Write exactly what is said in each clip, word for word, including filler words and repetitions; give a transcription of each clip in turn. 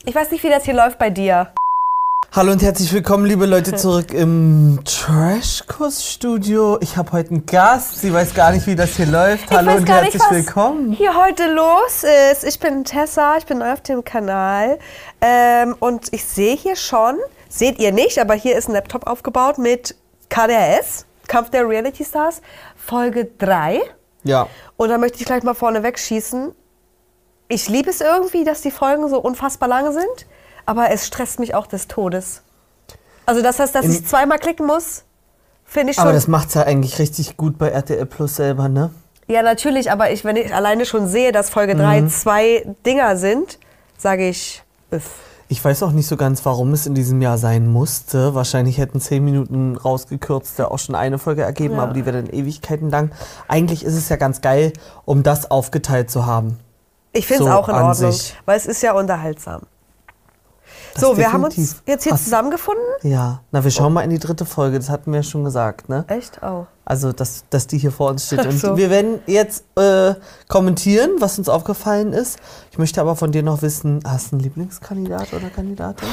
Ich weiß nicht, wie das hier läuft bei dir. Hallo und herzlich willkommen, liebe Leute, zurück im Trashkurs-Studio. Ich habe heute einen Gast. Sie weiß gar nicht, wie das hier läuft. Hallo und herzlich nicht, was willkommen. Hier heute los ist. Ich bin Tessa, ich bin neu auf dem Kanal. Ähm, und ich sehe hier schon, seht ihr nicht, aber hier ist ein Laptop aufgebaut mit K D R S, Kampf der Reality Stars, Folge drei. Ja. Und da möchte ich gleich mal vorne wegschießen. Ich liebe es irgendwie, dass die Folgen so unfassbar lang sind, aber es stresst mich auch des Todes. Also das heißt, dass In ich zweimal klicken muss, finde ich schon... Aber das macht's ja eigentlich richtig gut bei R T L Plus selber, ne? Ja, natürlich, aber ich, wenn ich alleine schon sehe, dass Folge drei Mhm. zwei Dinger sind, sage ich, öff. Ich weiß auch nicht so ganz, warum es in diesem Jahr sein musste. Wahrscheinlich hätten zehn Minuten rausgekürzt, ja auch schon eine Folge ergeben, Ja. aber die wäre dann Ewigkeiten lang. Eigentlich ist es ja ganz geil, um das aufgeteilt zu haben. Ich finde es So auch in an Ordnung, sich. weil es ist ja unterhaltsam. Das So, wir haben uns definitiv. jetzt hier Ach, zusammengefunden. Ja, na, wir schauen mal in die dritte Folge, das hatten wir ja schon gesagt, ne? Echt? Oh. Also, dass, dass die hier vor uns steht. Ach Und so. wir werden jetzt äh, kommentieren, was uns aufgefallen ist. Ich möchte aber von dir noch wissen, hast du einen Lieblingskandidat oder Kandidatin?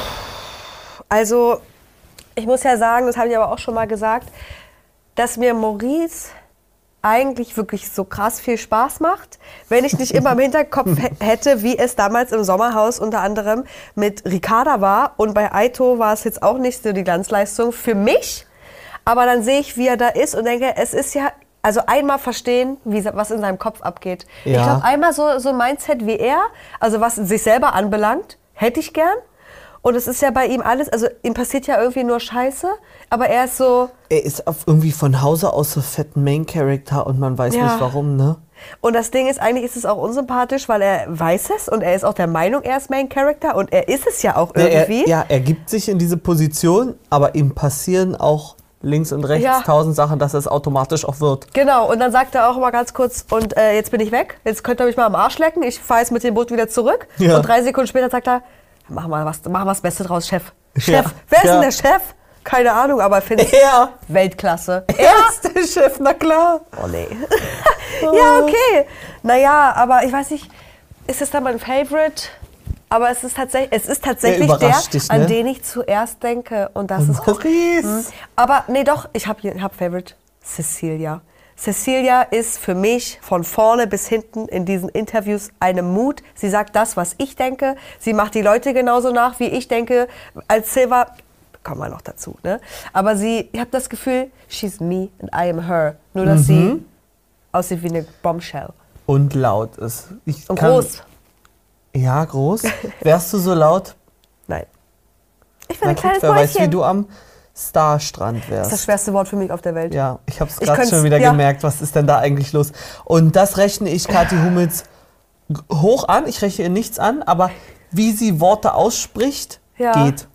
Also, ich muss ja sagen, das habe ich aber auch schon mal gesagt, dass mir Maurice eigentlich wirklich so krass viel Spaß macht, wenn ich nicht immer im Hinterkopf h- hätte, wie es damals im Sommerhaus unter anderem mit Ricarda war. Und bei Aito war es jetzt auch nicht so die Glanzleistung für mich. Aber dann sehe ich, wie er da ist und denke, es ist ja, also einmal verstehen, wie, was in seinem Kopf abgeht. Ja. Ich glaube, einmal so, so ein Mindset wie er, also was sich selber anbelangt, hätte ich gern. Und es ist ja bei ihm alles, also ihm passiert ja irgendwie nur Scheiße, aber er ist so... Er ist auf irgendwie von Hause aus so fetten Main-Character und man weiß Ja. nicht warum, ne? Und das Ding ist, eigentlich ist es auch unsympathisch, weil er weiß es und er ist auch der Meinung, er ist Main Character und er ist es ja auch Ja, irgendwie. er, ja, er gibt sich in diese Position, aber ihm passieren auch links und rechts Ja. tausend Sachen, dass es automatisch auch wird. Genau, und dann sagt er auch mal ganz kurz, und äh, jetzt bin ich weg, jetzt könnt ihr mich mal am Arsch lecken, ich fahre jetzt mit dem Boot wieder zurück. Ja. Und drei Sekunden später sagt er, mach mal was, mach mal das Beste draus, Chef. Chef, Ja. wer ist Ja. denn der Chef? Keine Ahnung, aber finde ich Er! Weltklasse. Er ist der Chef, na klar. Oh nee. Ja, okay. Naja, aber ich weiß nicht, ist es dann mein Favorite? Aber es ist tatsächlich, es ist tatsächlich Der der, überrascht dich, ne? an den ich zuerst denke. Und das ist Maurice. Mhm. Aber nee, doch, ich habe ich hab Favorite. Cecilia. Cecilia ist für mich von vorne bis hinten in diesen Interviews eine Mut. Sie sagt das, was ich denke. Sie macht die Leute genauso nach, wie ich denke. Als Silva, kommen wir noch dazu, ne? Aber sie, ich habe das Gefühl, she's me and I am her. Nur, dass sie aussieht wie eine Bombshell. Und laut ist. Ich Und kann- groß. Ja, groß. Wärst du so laut? Nein. Ich bin Na ein gut, kleines wer weiß, wie Mäuschen. du am Starstrand Das wärst. ist das schwerste Wort für mich auf der Welt. Ja, ich habe es Ich gerade könnt's- schon wieder ja. gemerkt. Was ist denn da eigentlich los? Und das rechne ich Kathi Hummels g- hoch an. Ich rechne ihr nichts an, aber wie sie Worte ausspricht, Ja. geht.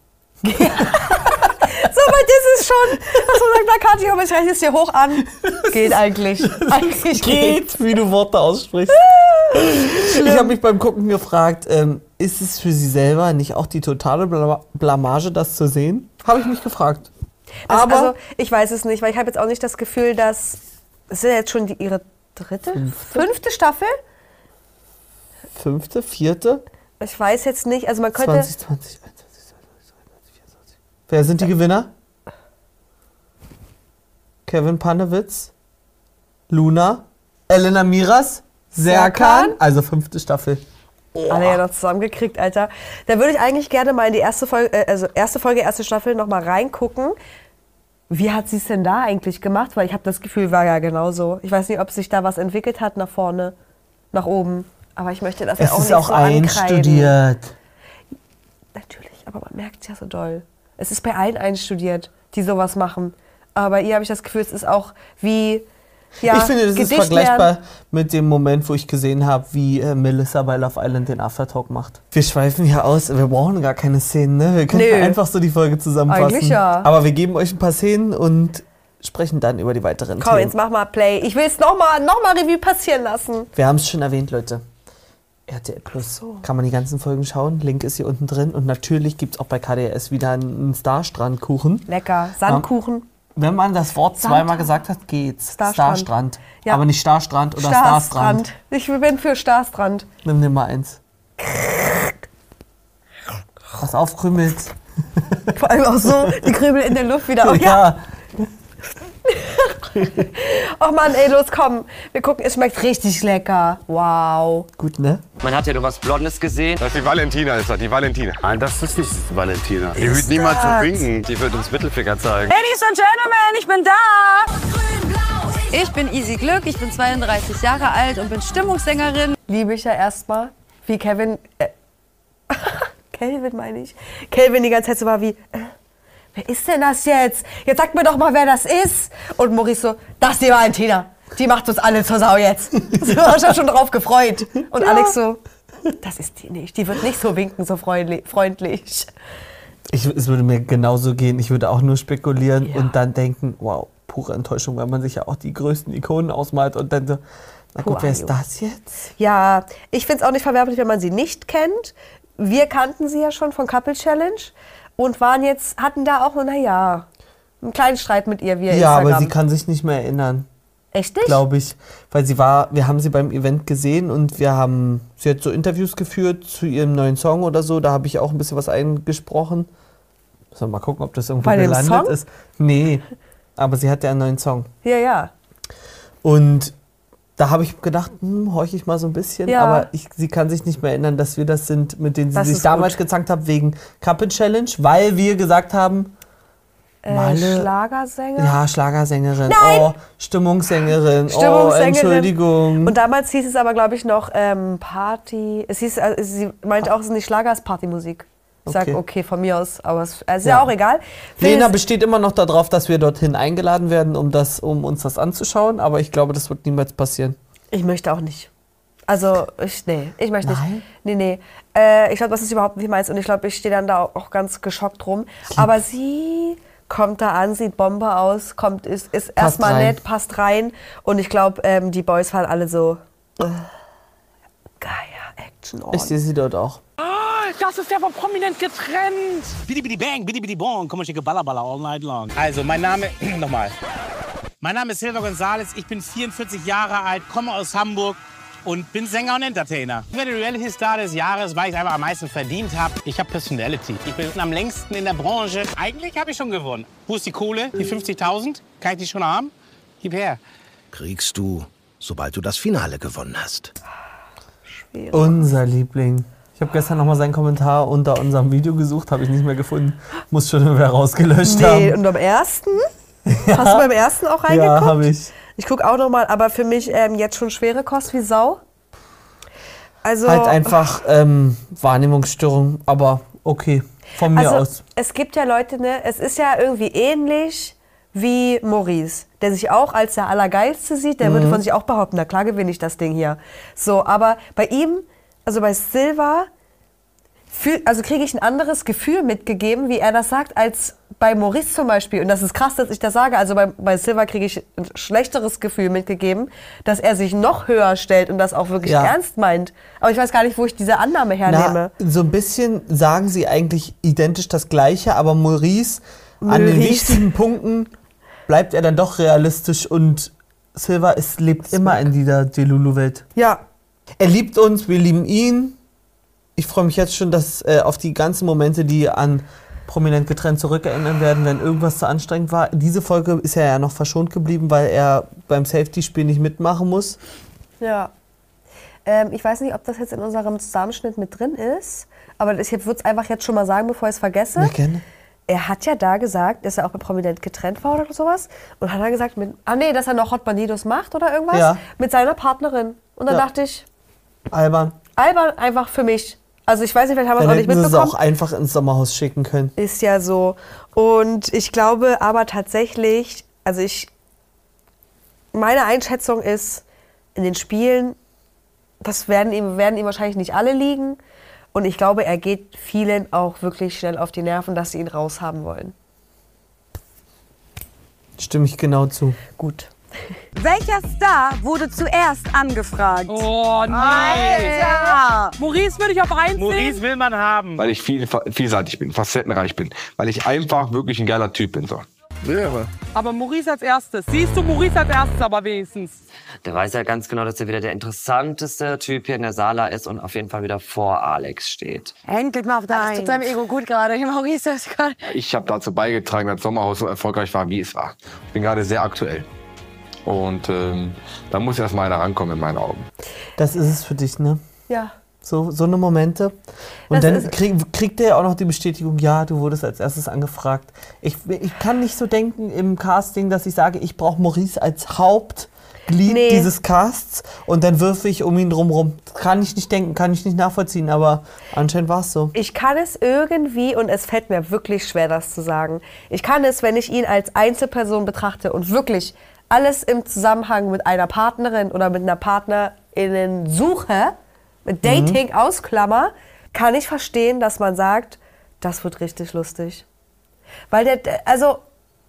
So weit ist es schon. Was man sagt, na Kathi, ich rechne es dir hoch an. Geht eigentlich. Eigentlich geht. Geht, wie du Worte aussprichst. Ich habe mich beim Gucken gefragt, ähm, ist es für sie selber nicht auch die totale Bla- Blamage, das zu sehen? Habe ich mich gefragt. Das, Aber also, ich weiß es nicht, weil ich habe jetzt auch nicht das Gefühl, dass... Es ist ja jetzt schon die, ihre dritte, fünfte Staffel? fünfte, vierte, Ich weiß jetzt nicht, also man könnte... zwanzig zwanzig, einundzwanzig, zweiundzwanzig, dreiundzwanzig, vierundzwanzig. Wer sind die Gewinner? Kevin Panewitz, Luna, Elena Miras, Serkan, Serkan. also fünfte Staffel. Alle ja noch zusammengekriegt, Alter. Da würde ich eigentlich gerne mal in die erste Folge, äh, also erste Folge, erste Staffel noch mal reingucken. Wie hat sie es denn da eigentlich gemacht? Weil ich habe das Gefühl, war ja genauso. Ich weiß nicht, ob sich da was entwickelt hat nach vorne, nach oben. Aber ich möchte das ja Es auch ist nicht auch so ankreiden. einstudiert. Natürlich, aber man merkt es ja so doll. Es ist bei allen einstudiert, die sowas machen. Aber bei ihr habe ich das Gefühl, es ist auch wie... Ja, Ich finde, das ist Gedicht vergleichbar lernen. mit dem Moment, wo ich gesehen habe, wie äh, Melissa bei Love Island den Aftertalk macht. Wir schweifen hier aus, wir brauchen gar keine Szenen, ne? Wir können Nö. einfach so die Folge zusammenfassen. Eigentlich ja. Aber wir geben euch ein paar Szenen und sprechen dann über die weiteren Komm, Themen. jetzt mach mal Play. Ich will es nochmal noch mal Revue passieren lassen. Wir haben es schon erwähnt, Leute. R T L Plus. Kann man die ganzen Folgen schauen. Link ist hier unten drin. Und natürlich gibt es auch bei K D R S wieder einen Starstrandkuchen. Lecker. Sandkuchen. Wenn man das Wort Sand- zweimal gesagt hat, geht's. Starstrand. Starstrand. Ja. Aber nicht Starstrand oder Starstrand. Ich bin für Starstrand. Nimm dir mal eins. Was aufkrümelt. Vor allem auch so, die Krümel in der Luft wieder. Oh, ja. Ja. Oh Mann, ey, los, komm. Wir gucken, es schmeckt richtig lecker. Wow. Gut, ne? Man hat ja nur was Blondes gesehen. Das ist die Valentina, ist das, die Valentina. Nein, das ist nicht die Valentina. Die Ist wird niemals so das? winken. Die wird uns Mittelfinger zeigen. Ladies and Gentlemen, ich bin da! Ich bin Easy Glück, ich bin zweiunddreißig Jahre alt und bin Stimmungssängerin. Liebe ich ja erstmal, wie Kevin, äh, Kelvin meine ich, Kelvin die ganze Zeit so war wie, äh, wer ist denn das jetzt? Jetzt sagt mir doch mal, wer das ist. Und Maurice so, das ist die Valentina. Die macht uns alle zur Sau jetzt. So, ich hab schon drauf gefreut. Und ja. Alex so, das ist die nicht. Die wird nicht so winken, so freundlich. freundlich. Ich, es würde mir genauso gehen. Ich würde auch nur spekulieren Ja. und dann denken, wow, pure Enttäuschung, weil man sich ja auch die größten Ikonen ausmalt und dann so, na gut, wer ist das jetzt? Ja, ich finde es auch nicht verwerflich, wenn man sie nicht kennt. Wir kannten sie ja schon von Couple Challenge und waren jetzt, hatten da auch, naja, einen kleinen Streit mit ihr via Ja, Instagram. aber sie kann sich nicht mehr erinnern, Echt nicht? glaube ich. Weil sie war, wir haben sie beim Event gesehen und wir haben, sie hat so Interviews geführt zu ihrem neuen Song oder so. Da habe ich auch ein bisschen was eingesprochen. Müssen wir mal gucken, ob das irgendwo Bei dem gelandet Song? ist. Nee, aber sie hat ja einen neuen Song. Ja, ja. Und da habe ich gedacht, hm, horch ich mal so ein bisschen. Ja. Aber ich, sie kann sich nicht mehr erinnern, dass wir das sind, mit denen sie Das sich ist damals gut. gezankt hat wegen Couple Challenge, weil wir gesagt haben, Äh, Malle- Schlagersänger? ja, Schlagersängerin, Nein! oh, Stimmungssängerin, oh, Stimmungssängerin. Entschuldigung. Und damals hieß es aber, glaube ich, noch ähm, Party. Es hieß, also, sie meinte auch, es ist nicht Schlager, es ist Partymusik. Ich sag, Okay. okay, von mir aus, aber es es ist ja, Ja. auch egal. Lena Phil- besteht immer noch darauf, dass wir dorthin eingeladen werden, um, das, um uns das anzuschauen. Aber ich glaube, das wird niemals passieren. Ich möchte auch nicht. Also, ich, nee, ich möchte nicht. Nein? Nee, nee. Äh, ich glaube, das ist überhaupt nicht meins und ich glaube, ich stehe dann da auch ganz geschockt rum. Aber sie kommt da an, sieht Bombe aus, kommt, ist, ist erstmal rein. nett, passt rein und ich glaube, ähm, die Boys waren alle so, äh, geiler Action on. Ich sehe sie dort auch. Das ist ja von prominent getrennt. Bidi bidi bang, bidi bidi bong, komm, ich Ballaballa all night long. Also, mein Name, nochmal. Mein Name ist Silva González, ich bin vierundvierzig Jahre alt, komme aus Hamburg und bin Sänger und Entertainer. Ich werde Reality Star des Jahres, weil ich einfach am meisten verdient habe. Ich habe Personality. Ich bin am längsten in der Branche. Eigentlich habe ich schon gewonnen. Wo ist die Kohle? Die fünfzigtausend? Kann ich die schon haben? Gib her. Kriegst du, sobald du das Finale gewonnen hast. Unser Liebling. Ich habe gestern noch mal seinen Kommentar unter unserem Video gesucht, habe ich nicht mehr gefunden. Muss schon wieder rausgelöscht Nee, haben. und beim ersten? Hast du beim ersten auch reingeguckt? Ja, habe ich. Ich gucke auch noch mal, aber für mich ähm, jetzt schon schwere Kost wie Sau. Also, Halt einfach ähm, Wahrnehmungsstörung, aber okay, von mir also aus. es gibt ja Leute, ne, es ist ja irgendwie ähnlich wie Maurice, der sich auch als der Allergeilste sieht, der Mhm. würde von sich auch behaupten, na klar gewinne ich das Ding hier. So, aber bei ihm, also bei Silva, fühl, also kriege ich ein anderes Gefühl mitgegeben, wie er das sagt, als bei Maurice zum Beispiel. Und das ist krass, dass ich das sage. Also bei, bei Silva kriege ich ein schlechteres Gefühl mitgegeben, dass er sich noch höher stellt und das auch wirklich Ja. ernst meint. Aber ich weiß gar nicht, wo ich diese Annahme hernehme. Na, so ein bisschen sagen sie eigentlich identisch das Gleiche, aber Maurice, an den Maurice. wichtigen Punkten bleibt er dann doch realistisch und Silva ist, lebt immer in dieser Delulu-Welt. Ja. Er liebt uns, wir lieben ihn. Ich freue mich jetzt schon, dass äh, auf die ganzen Momente, die an prominent getrennt zurückerinnern werden, wenn irgendwas zu anstrengend war. Diese Folge ist er ja noch verschont geblieben, weil er beim Safety-Spiel nicht mitmachen muss. Ja. Ähm, ich weiß nicht, ob das jetzt in unserem Zusammenschnitt mit drin ist, aber ich würde es einfach jetzt schon mal sagen, bevor ich es vergesse. Ja, gerne. Er hat ja da gesagt, dass er auch bei Prominent getrennt war oder sowas. Und hat dann gesagt, mit, ah nee, dass er noch Hot Bandidos macht oder irgendwas. Ja. Mit seiner Partnerin. Und dann Ja. dachte ich, Albern. albern einfach für mich. Also ich weiß nicht, vielleicht haben wir es Dann auch nicht hätten sie es mitbekommen. auch einfach ins Sommerhaus schicken können. Ist ja so. Und ich glaube aber tatsächlich, also ich, meine Einschätzung ist, in den Spielen, das werden ihm, werden ihm wahrscheinlich nicht alle liegen. Und ich glaube, er geht vielen auch wirklich schnell auf die Nerven, dass sie ihn raushaben wollen. Stimme ich genau zu. Gut. Welcher Star wurde zuerst angefragt? Oh nein. Alter! Maurice würde ich auf eins Maurice sehen. will man haben. Weil ich viel, vielseitig bin, facettenreich bin. Weil ich einfach wirklich ein geiler Typ bin. So. Wäre. Aber Maurice als erstes. Siehst du Maurice als erstes aber wenigstens. Der weiß ja ganz genau, dass er wieder der interessanteste Typ hier in der Sala ist und auf jeden Fall wieder vor Alex steht. Endlich mal auf der Eins. Tut deinem Ego gut gerade. Maurice ist gerade... Ich habe dazu beigetragen, dass Sommerhaus so erfolgreich war, wie es war. Ich bin gerade sehr aktuell. Und ähm, da muss erst mal einer rankommen in meinen Augen. Das ist es für dich, ne? Ja. So, so eine Momente. Und Das dann krieg, kriegt er ja auch noch die Bestätigung, ja, du wurdest als erstes angefragt. Ich, ich kann nicht so denken im Casting, dass ich sage, ich brauche Maurice als Hauptglied Nee. dieses Casts und dann würfe ich um ihn drumherum. Kann ich nicht denken, kann ich nicht nachvollziehen, aber anscheinend war es so. Ich kann es irgendwie, und es fällt mir wirklich schwer, das zu sagen, ich kann es, wenn ich ihn als Einzelperson betrachte und wirklich alles im Zusammenhang mit einer Partnerin oder mit einer Partnerin suche, mit Dating ausklammer, kann ich verstehen, dass man sagt, das wird richtig lustig. Weil der, also,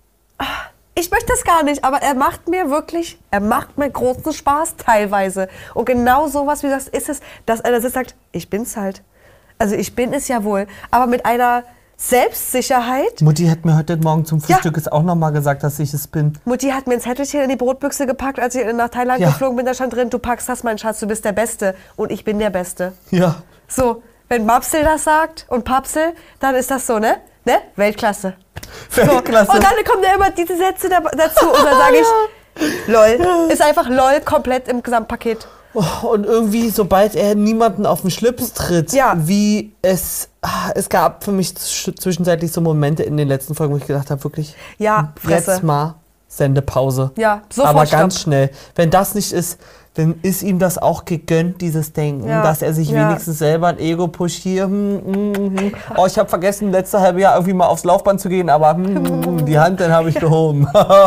ich möchte das gar nicht, aber er macht mir wirklich, er macht mir großen Spaß teilweise. Und genau sowas wie das ist es, dass einer sitzt und sagt, ich bin's halt. Also ich bin es ja wohl, aber mit einer Selbstsicherheit. Mutti hat mir heute Morgen zum Frühstück Ja. jetzt auch noch mal gesagt, dass ich es bin. Mutti hat mir ein Zettelchen in die Brotbüchse gepackt, als ich nach Thailand Ja. geflogen bin. Da stand drin, du packst das, mein Schatz, du bist der Beste. Und ich bin der Beste. Ja. So, wenn Mapsel das sagt und Papsel, dann ist das so, ne? Ne? Weltklasse. Weltklasse. So. Und dann kommen ja immer diese Sätze da, dazu. Und dann sage ich, lol. Ist einfach lol komplett im Gesamtpaket. Und irgendwie, sobald er niemanden auf den Schlips tritt, Ja. wie es, ah, es gab für mich zwisch- zwischenzeitlich so Momente in den letzten Folgen, wo ich gedacht habe, wirklich, Ja, Fresse. jetzt mal Sendepause. Ja, sofort Aber ganz Stopp. schnell. Wenn das nicht ist, dann ist ihm das auch gegönnt, dieses Denken, Ja, dass er sich ja. wenigstens selber ein Ego-Push hier, hm, hm, hm. Oh, ich habe vergessen, letzte halbe Jahr irgendwie mal aufs Laufband zu gehen, aber hm, hm, die Hand, dann habe ich gehoben.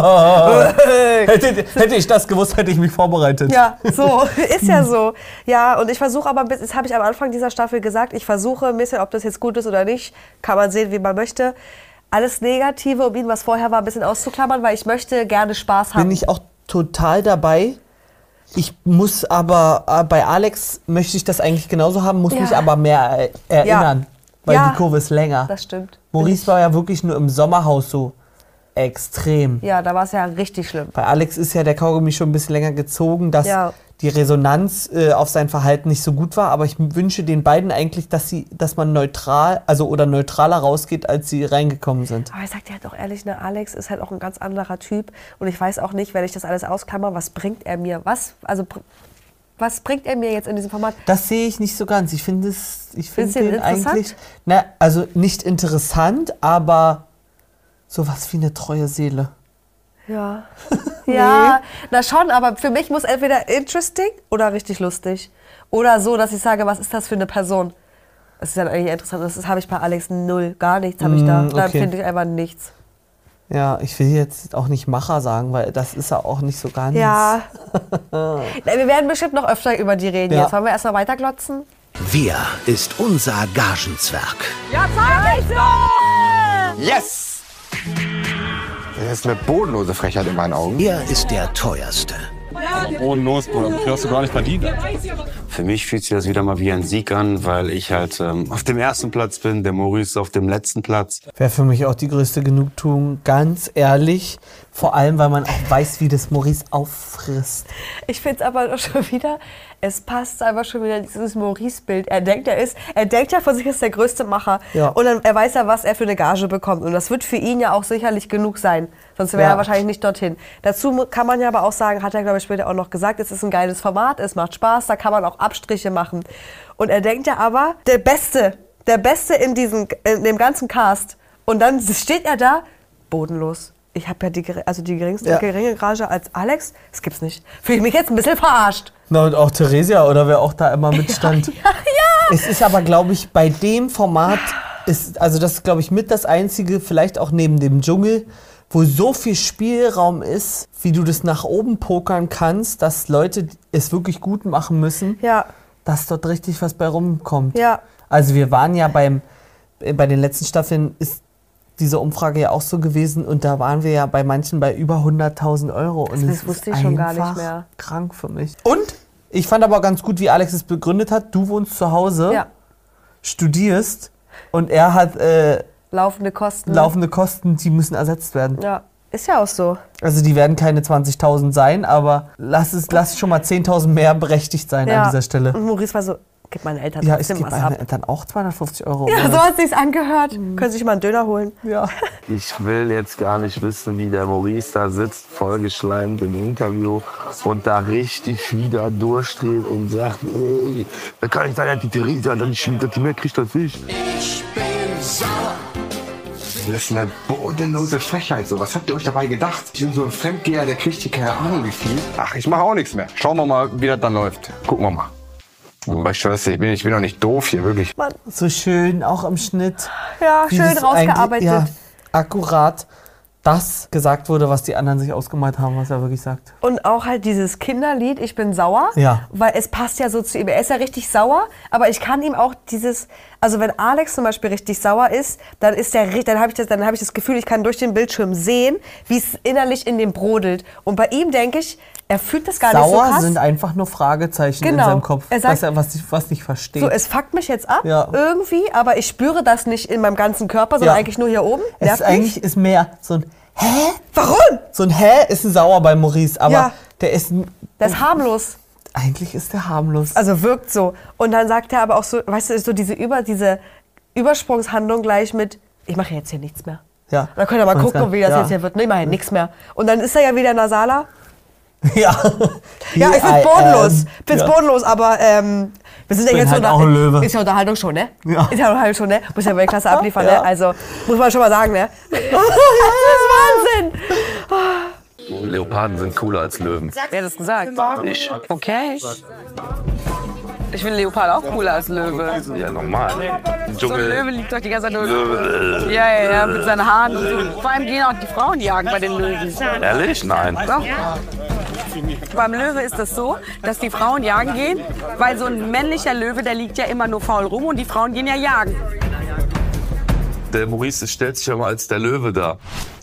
hätte, hätte ich das gewusst, hätte ich mich vorbereitet. Ja, so, ist ja so. Ja, und ich versuche aber, bis- das habe ich am Anfang dieser Staffel gesagt, ich versuche ein bisschen, ob das jetzt gut ist oder nicht, kann man sehen, wie man möchte, alles Negative, um ihn, was vorher war, ein bisschen auszuklammern, weil ich möchte gerne Spaß haben. Bin ich auch total dabei. Ich muss aber, äh, bei Alex möchte ich das eigentlich genauso haben, muss Ja. mich aber mehr äh, erinnern, weil Ja. die Kurve ist länger. Das stimmt. Maurice war ja wirklich nur im Sommerhaus so extrem. Ja, da war es ja richtig schlimm. Bei Alex ist ja der Kaugummi schon ein bisschen länger gezogen, dass Ja. die Resonanz äh, auf sein Verhalten nicht so gut war. Aber ich wünsche den beiden eigentlich, dass sie, dass man neutral, also oder neutraler rausgeht, als sie reingekommen sind. Aber ich sag dir halt auch ehrlich, ne, Alex ist halt auch ein ganz anderer Typ. Und ich weiß auch nicht, wenn ich das alles ausklammer, was bringt er mir? Was, also, br- was bringt er mir jetzt in diesem Format? Das sehe ich nicht so ganz. Ich finde es, ich finde Findest du ihn den interessant? eigentlich, na, also nicht interessant, aber sowas wie eine treue Seele. Ja. Ja, na schon, aber für mich muss entweder interesting oder richtig lustig. Oder so, dass ich sage, was ist das für eine Person? Das ist dann eigentlich interessant. Das ist- habe ich bei Alex null. Gar nichts habe ich da. Mm, Da okay. finde ich einfach nichts. Ja, ich will jetzt auch nicht Macher sagen, weil das ist ja auch nicht so ganz. Ja. Na, wir werden bestimmt noch öfter über die reden. Ja. Jetzt wollen wir erstmal weiterglotzen. Wer ist unser Gagenzwerg? Ja, zeig dich doch! Yes! Das ist eine bodenlose Frechheit in meinen Augen. Er ist der teuerste. Bodenlos, Bruder. Das hast du gar nicht verdient. Für mich fühlt sich das wieder mal wie ein Sieg an, weil ich halt ähm, auf dem ersten Platz bin, der Maurice auf dem letzten Platz. Wäre für mich auch die größte Genugtuung, ganz ehrlich. Vor allem, weil man auch weiß, wie das Maurice auffrisst. Ich finde es aber doch schon wieder, es passt einfach schon wieder dieses Maurice-Bild. Er denkt, er ist, er denkt ja von sich, er ist der größte Macher. Ja. Und dann, er weiß ja, was er für eine Gage bekommt. Und das wird für ihn ja auch sicherlich genug sein. Sonst wäre Ja. er wahrscheinlich nicht dorthin. Dazu mu- kann man ja aber auch sagen, hat er, glaube ich, später auch noch gesagt, es ist ein geiles Format, es macht Spaß, da kann man auch Abstriche machen. Und er denkt ja aber, der Beste, der Beste in, diesem, in dem ganzen Cast. Und dann steht er da, bodenlos. Ich habe ja die, gere- also die geringste, Ja. geringe Gage als Alex. Das gibt's nicht. Fühle ich mich jetzt ein bisschen verarscht. Na, und auch Theresia oder wer auch da immer mitstand. Ja, ja. Es ist aber, glaube ich, bei dem Format, ist, also das ist, glaube ich, mit das Einzige, vielleicht auch neben dem Dschungel, wo so viel Spielraum ist, wie du das nach oben pokern kannst, dass Leute es wirklich gut machen müssen, Ja, dass dort richtig was bei rumkommt. ja. Also wir waren ja beim, äh, bei den letzten Staffeln ist diese Umfrage ja auch so gewesen und da waren wir ja bei manchen bei über hunderttausend Euro. Und Das es wusste ist ich schon gar einfach nicht mehr. krank für mich. Und ich fand aber ganz gut, wie Alex es begründet hat. Du wohnst zu Hause, Ja. studierst und er hat äh, Laufende Kosten. laufende Kosten, die müssen ersetzt werden. Ja. Ist ja auch so. Also die werden keine zwanzigtausend sein, aber lass es lass schon mal zehntausend mehr berechtigt sein Ja. an dieser Stelle. Und Maurice war so, gib meinen Eltern Ja, ich trotzdem gebe was ab. meinen Eltern auch zweihundertfünfzig Euro. Ja, so hat sich's angehört. Mhm. Können Sie sich mal einen Döner holen? Ja. Ich will jetzt gar nicht wissen, wie der Maurice da sitzt, vollgeschleimt im Interview und da richtig wieder durchdreht und sagt, ey, da kann ich da die Theresa, dann die mehr kriegt als ich. Ich bin sauer. Das ist eine bodenlose Frechheit. So, was habt ihr euch dabei gedacht? Ich bin so ein Fremdgeher, der kriegt hier keine Ahnung wie viel. Ach, ich mache auch nichts mehr. Schauen wir mal, wie das dann läuft. Gucken wir mal. Aber ich schwör's dir, ich bin, ich bin doch nicht doof hier, wirklich. Mann. So schön, auch im Schnitt. Ja, Wie schön das rausgearbeitet. eigentlich- Ja, akkurat das gesagt wurde, was die anderen sich ausgemalt haben, was er wirklich sagt. Und auch halt dieses Kinderlied, ich bin sauer, Ja. weil es passt ja so zu ihm. Er ist ja richtig sauer, aber ich kann ihm auch dieses, also wenn Alex zum Beispiel richtig sauer ist, dann ist der, ri- dann habe ich das, dann habe ich das Gefühl, ich kann durch den Bildschirm sehen, wie es innerlich in dem brodelt. Und bei ihm denke ich, er fühlt das gar nicht so Sauer krass. sind einfach nur Fragezeichen Genau. in seinem Kopf, Er sagt- was er was, nicht- was nicht versteht. So, es fuckt mich jetzt ab, Ja. irgendwie, aber ich spüre das nicht in meinem ganzen Körper, sondern Ja. eigentlich nur hier oben. es Nervt ist eigentlich mich. ist mehr so ein Hä? Warum? So ein Hä ist ein Sauer bei Maurice, aber Ja. der ist ein- Der ist harmlos. eigentlich ist der harmlos. Also wirkt so. Und dann sagt er aber auch so, weißt du, so diese, Über, diese Übersprungshandlung gleich mit, ich mache jetzt hier nichts mehr. ja. Dann könnt ihr mal Und gucken, dann- wie das ja. jetzt hier wird. Nee, immerhin nichts mehr. Und dann ist er ja wieder nasaler. Ja. Ja, ich find's I bodenlos. am- Find's ja. bodenlos, aber ähm, wir sind ja bin jetzt halt so auch ein Löwe. Ist ja Unterhaltung schon, ne? Ja. Ist ja Unterhaltung schon, ne? Muss ja Weltklasse abliefern, Ja. ne? Also, muss man schon mal sagen, ne? Das ist Wahnsinn! Leoparden sind cooler als Löwen. Wer hat das gesagt? Ich. Okay. Ich finde Leopard auch cooler als Löwe. Ja, normal. Im So ein Dschungel. Löwe liegt doch die ganze Zeit nur. Ja, ja, ja, mit seinen Haaren. und so. Vor allem gehen auch die Frauen jagen bei den Löwen. Ehrlich? Nein. Doch. Beim Löwe ist es so, dass die Frauen jagen gehen, weil so ein männlicher Löwe, der liegt ja immer nur faul rum und die Frauen gehen ja jagen. Der Maurice stellt sich ja mal als der Löwe dar.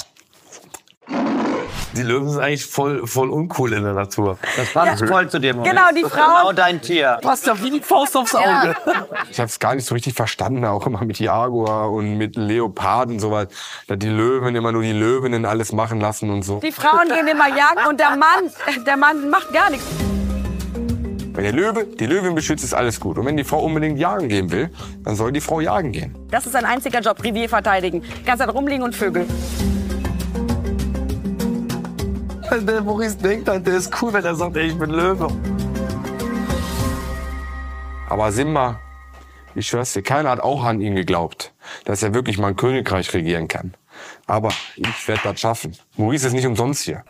Die Löwen sind eigentlich voll, voll uncool in der Natur. Das passt voll zu dir, Maurice. Genau, die Frauen. Genau dein Tier. Passt ja wie die Faust aufs Auge. Ich habe es gar nicht so richtig verstanden, auch immer mit Jaguar und mit Leoparden und so was. Da die Löwen immer nur die Löwinnen alles machen lassen und so. Die Frauen gehen immer jagen und der Mann, der Mann macht gar nichts. Wenn der Löwe die Löwin beschützt, ist alles gut. Und wenn die Frau unbedingt jagen gehen will, dann soll die Frau jagen gehen. Das ist sein einziger Job, Revier verteidigen. Ganz Zeit rumliegen und Vögel. Der Maurice denkt halt, der ist cool, wenn er sagt, ey, ich bin Löwe. Aber Simba, ich schwör's dir, keiner hat auch an ihn geglaubt, dass er wirklich mal ein Königreich regieren kann. Aber ich werde das schaffen. Maurice ist nicht umsonst hier.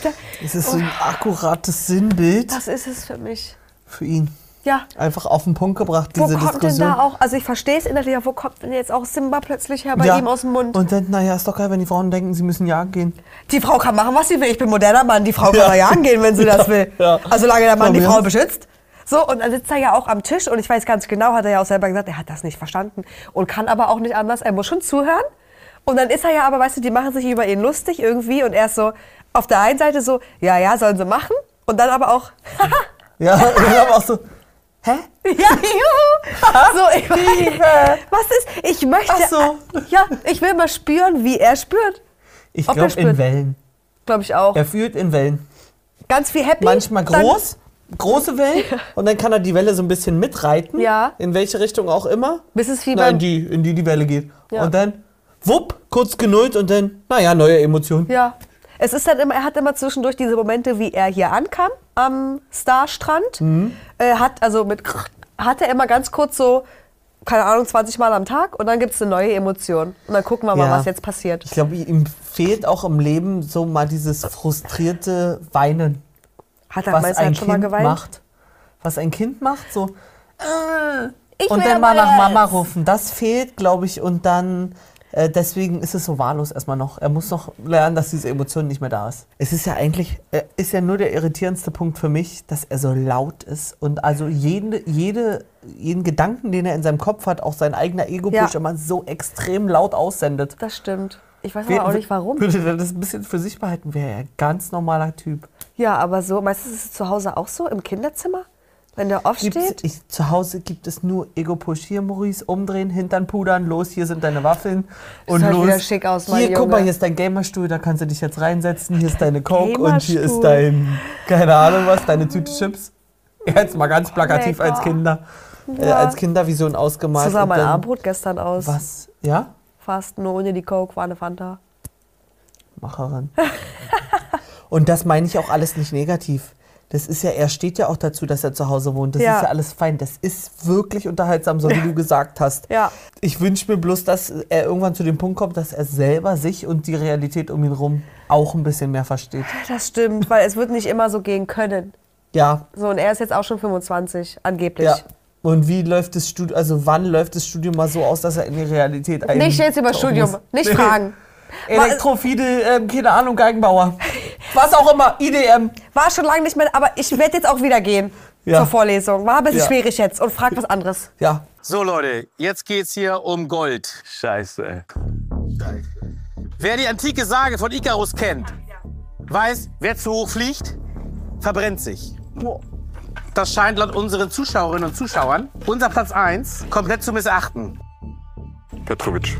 Es ist so ein akkurates Sinnbild Das ist es für mich. für ihn. Ja. Einfach auf den Punkt gebracht, Wo diese kommt denn Diskussion. da auch, also ich verstehe es innerlich, aber wo kommt denn jetzt auch Simba plötzlich her bei Ja. ihm aus dem Mund? Und dann, naja, ist doch geil, wenn die Frauen denken, sie müssen jagen gehen. Die Frau kann machen, was sie will. Ich bin moderner Mann. Die Frau kann Ja. da jagen gehen, wenn sie das Ja, will. ja. Also solange der Mann die Ja, Frau ja. beschützt. So, und dann sitzt er ja auch am Tisch und ich weiß ganz genau, hat er ja auch selber gesagt, er hat das nicht verstanden und kann aber auch nicht anders. Er muss schon zuhören. Und dann ist er ja aber, weißt du, die machen sich über ihn lustig irgendwie und er ist so auf der einen Seite so, ja, ja, sollen sie machen. Und dann aber auch, Ja, und dann aber auch so, hä? ja, juhu. So, ich weiß, was ist, ich möchte, Ach so. ja, ich will mal spüren, wie er spürt. Ich Ob er glaube in spürt. Wellen. Glaube ich auch. Er fühlt in Wellen. Ganz viel happy. Manchmal dann- groß, große Wellen und dann kann er die Welle so ein bisschen mitreiten. Ja. In welche Richtung auch immer. Bis es wie Na, beim- in die, in die die Welle geht. Ja. Und dann, wupp, kurz genullt und dann, naja, neue Emotionen. Ja. Es ist dann immer, er hat immer zwischendurch diese Momente, wie er hier ankam am Starstrand. Mhm. Er hat also mit hat er immer ganz kurz so, keine Ahnung, zwanzig Mal am Tag und dann gibt es eine neue Emotion. Und dann gucken wir mal, Ja. was jetzt passiert. Ich glaube, ihm fehlt auch im Leben so mal dieses frustrierte Weinen. Hat er was meinst du, er ein hat schon mal Kind geweint? macht. Was ein Kind macht, so. Äh, Ich und will dann mal aber nach Mama jetzt. rufen. Das fehlt, glaube ich. Und dann, äh, deswegen ist es so wahllos erstmal noch. Er muss noch lernen, dass diese Emotion nicht mehr da ist. Es ist ja eigentlich, äh, ist ja nur der irritierendste Punkt für mich, dass er so laut ist. Und also jede, jede, jeden Gedanken, den er in seinem Kopf hat, auch sein eigener Ego-Push Ja. immer so extrem laut aussendet. Das stimmt. Ich weiß aber auch nicht, warum. Würde er das ein bisschen für sich behalten, wäre er ein ganz normaler Typ. Ja, aber so, meistens ist es zu Hause auch so, im Kinderzimmer. Wenn der aufsteht? Ich, zu Hause gibt es nur Ego-Push. Hier, Maurice, umdrehen, Hintern pudern, los, hier sind deine Waffeln. Und das sieht los. wieder schick aus, mein Hier, Junge. guck mal, hier ist dein Gamerstuhl, da kannst du dich jetzt reinsetzen. Hier ist deine Coke und hier ist dein, keine Ahnung was, deine Tüte Chips. Jetzt mal ganz plakativ als Kinder. Ja. Äh, als Kinder wie so ein ausgemalt. So sah mein Abendbrot gestern aus. Was? Ja? Fast nur ohne die Coke, war eine Fanta. Macherin. Und das meine ich auch alles nicht negativ. Das ist ja, er steht ja auch dazu, dass er zu Hause wohnt. Das ja. ist ja alles fein. Das ist wirklich unterhaltsam, so wie du gesagt hast. Ja. Ich wünsche mir bloß, dass er irgendwann zu dem Punkt kommt, dass er selber sich und die Realität um ihn rum auch ein bisschen mehr versteht. Das stimmt, weil es wird nicht immer so gehen können. Ja. So, und er ist jetzt auch schon fünfundzwanzig, angeblich. Ja. Und wie läuft das Studium, also wann läuft das Studium mal so aus, dass er in die Realität ein... Nicht jetzt über Studium, muss. nicht nee. fragen. Elektrofide, äh, keine Ahnung, Geigenbauer. Was auch immer, I D M. War schon lange nicht mehr, aber ich werde jetzt auch wieder gehen ja. zur Vorlesung. War ein bisschen ja. schwierig jetzt und frag was anderes. Ja. So Leute, jetzt geht's hier um Gold. Scheiße, ey. Wer die antike Sage von Ikarus kennt, weiß, wer zu hoch fliegt, verbrennt sich. Das scheint laut unseren Zuschauerinnen und Zuschauern unser Platz eins komplett zu missachten. Petrovic.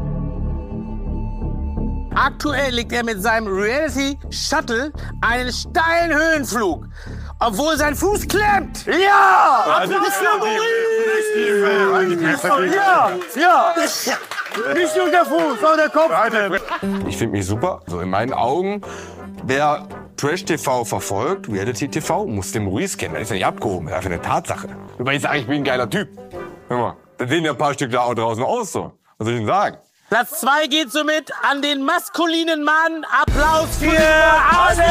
Aktuell legt er mit seinem Reality Shuttle einen steilen Höhenflug, obwohl sein Fuß klemmt. Ja! Applaus für Maurice! Ja! Ja! Nicht nur der Fuß, sondern der Kopf. Ich finde mich super. So in meinen Augen, wer Trash-T V verfolgt, Reality-T V, muss den Maurice kennen. Das ist ja nicht abgehoben, das ist eine Tatsache. Wenn ich sage, ich bin ein geiler Typ. Hör mal, dann sehen ja ein paar Stück da auch draußen aus so. Was soll ich denn sagen? Platz zwei geht somit an den maskulinen Mann. Applaus für Arne!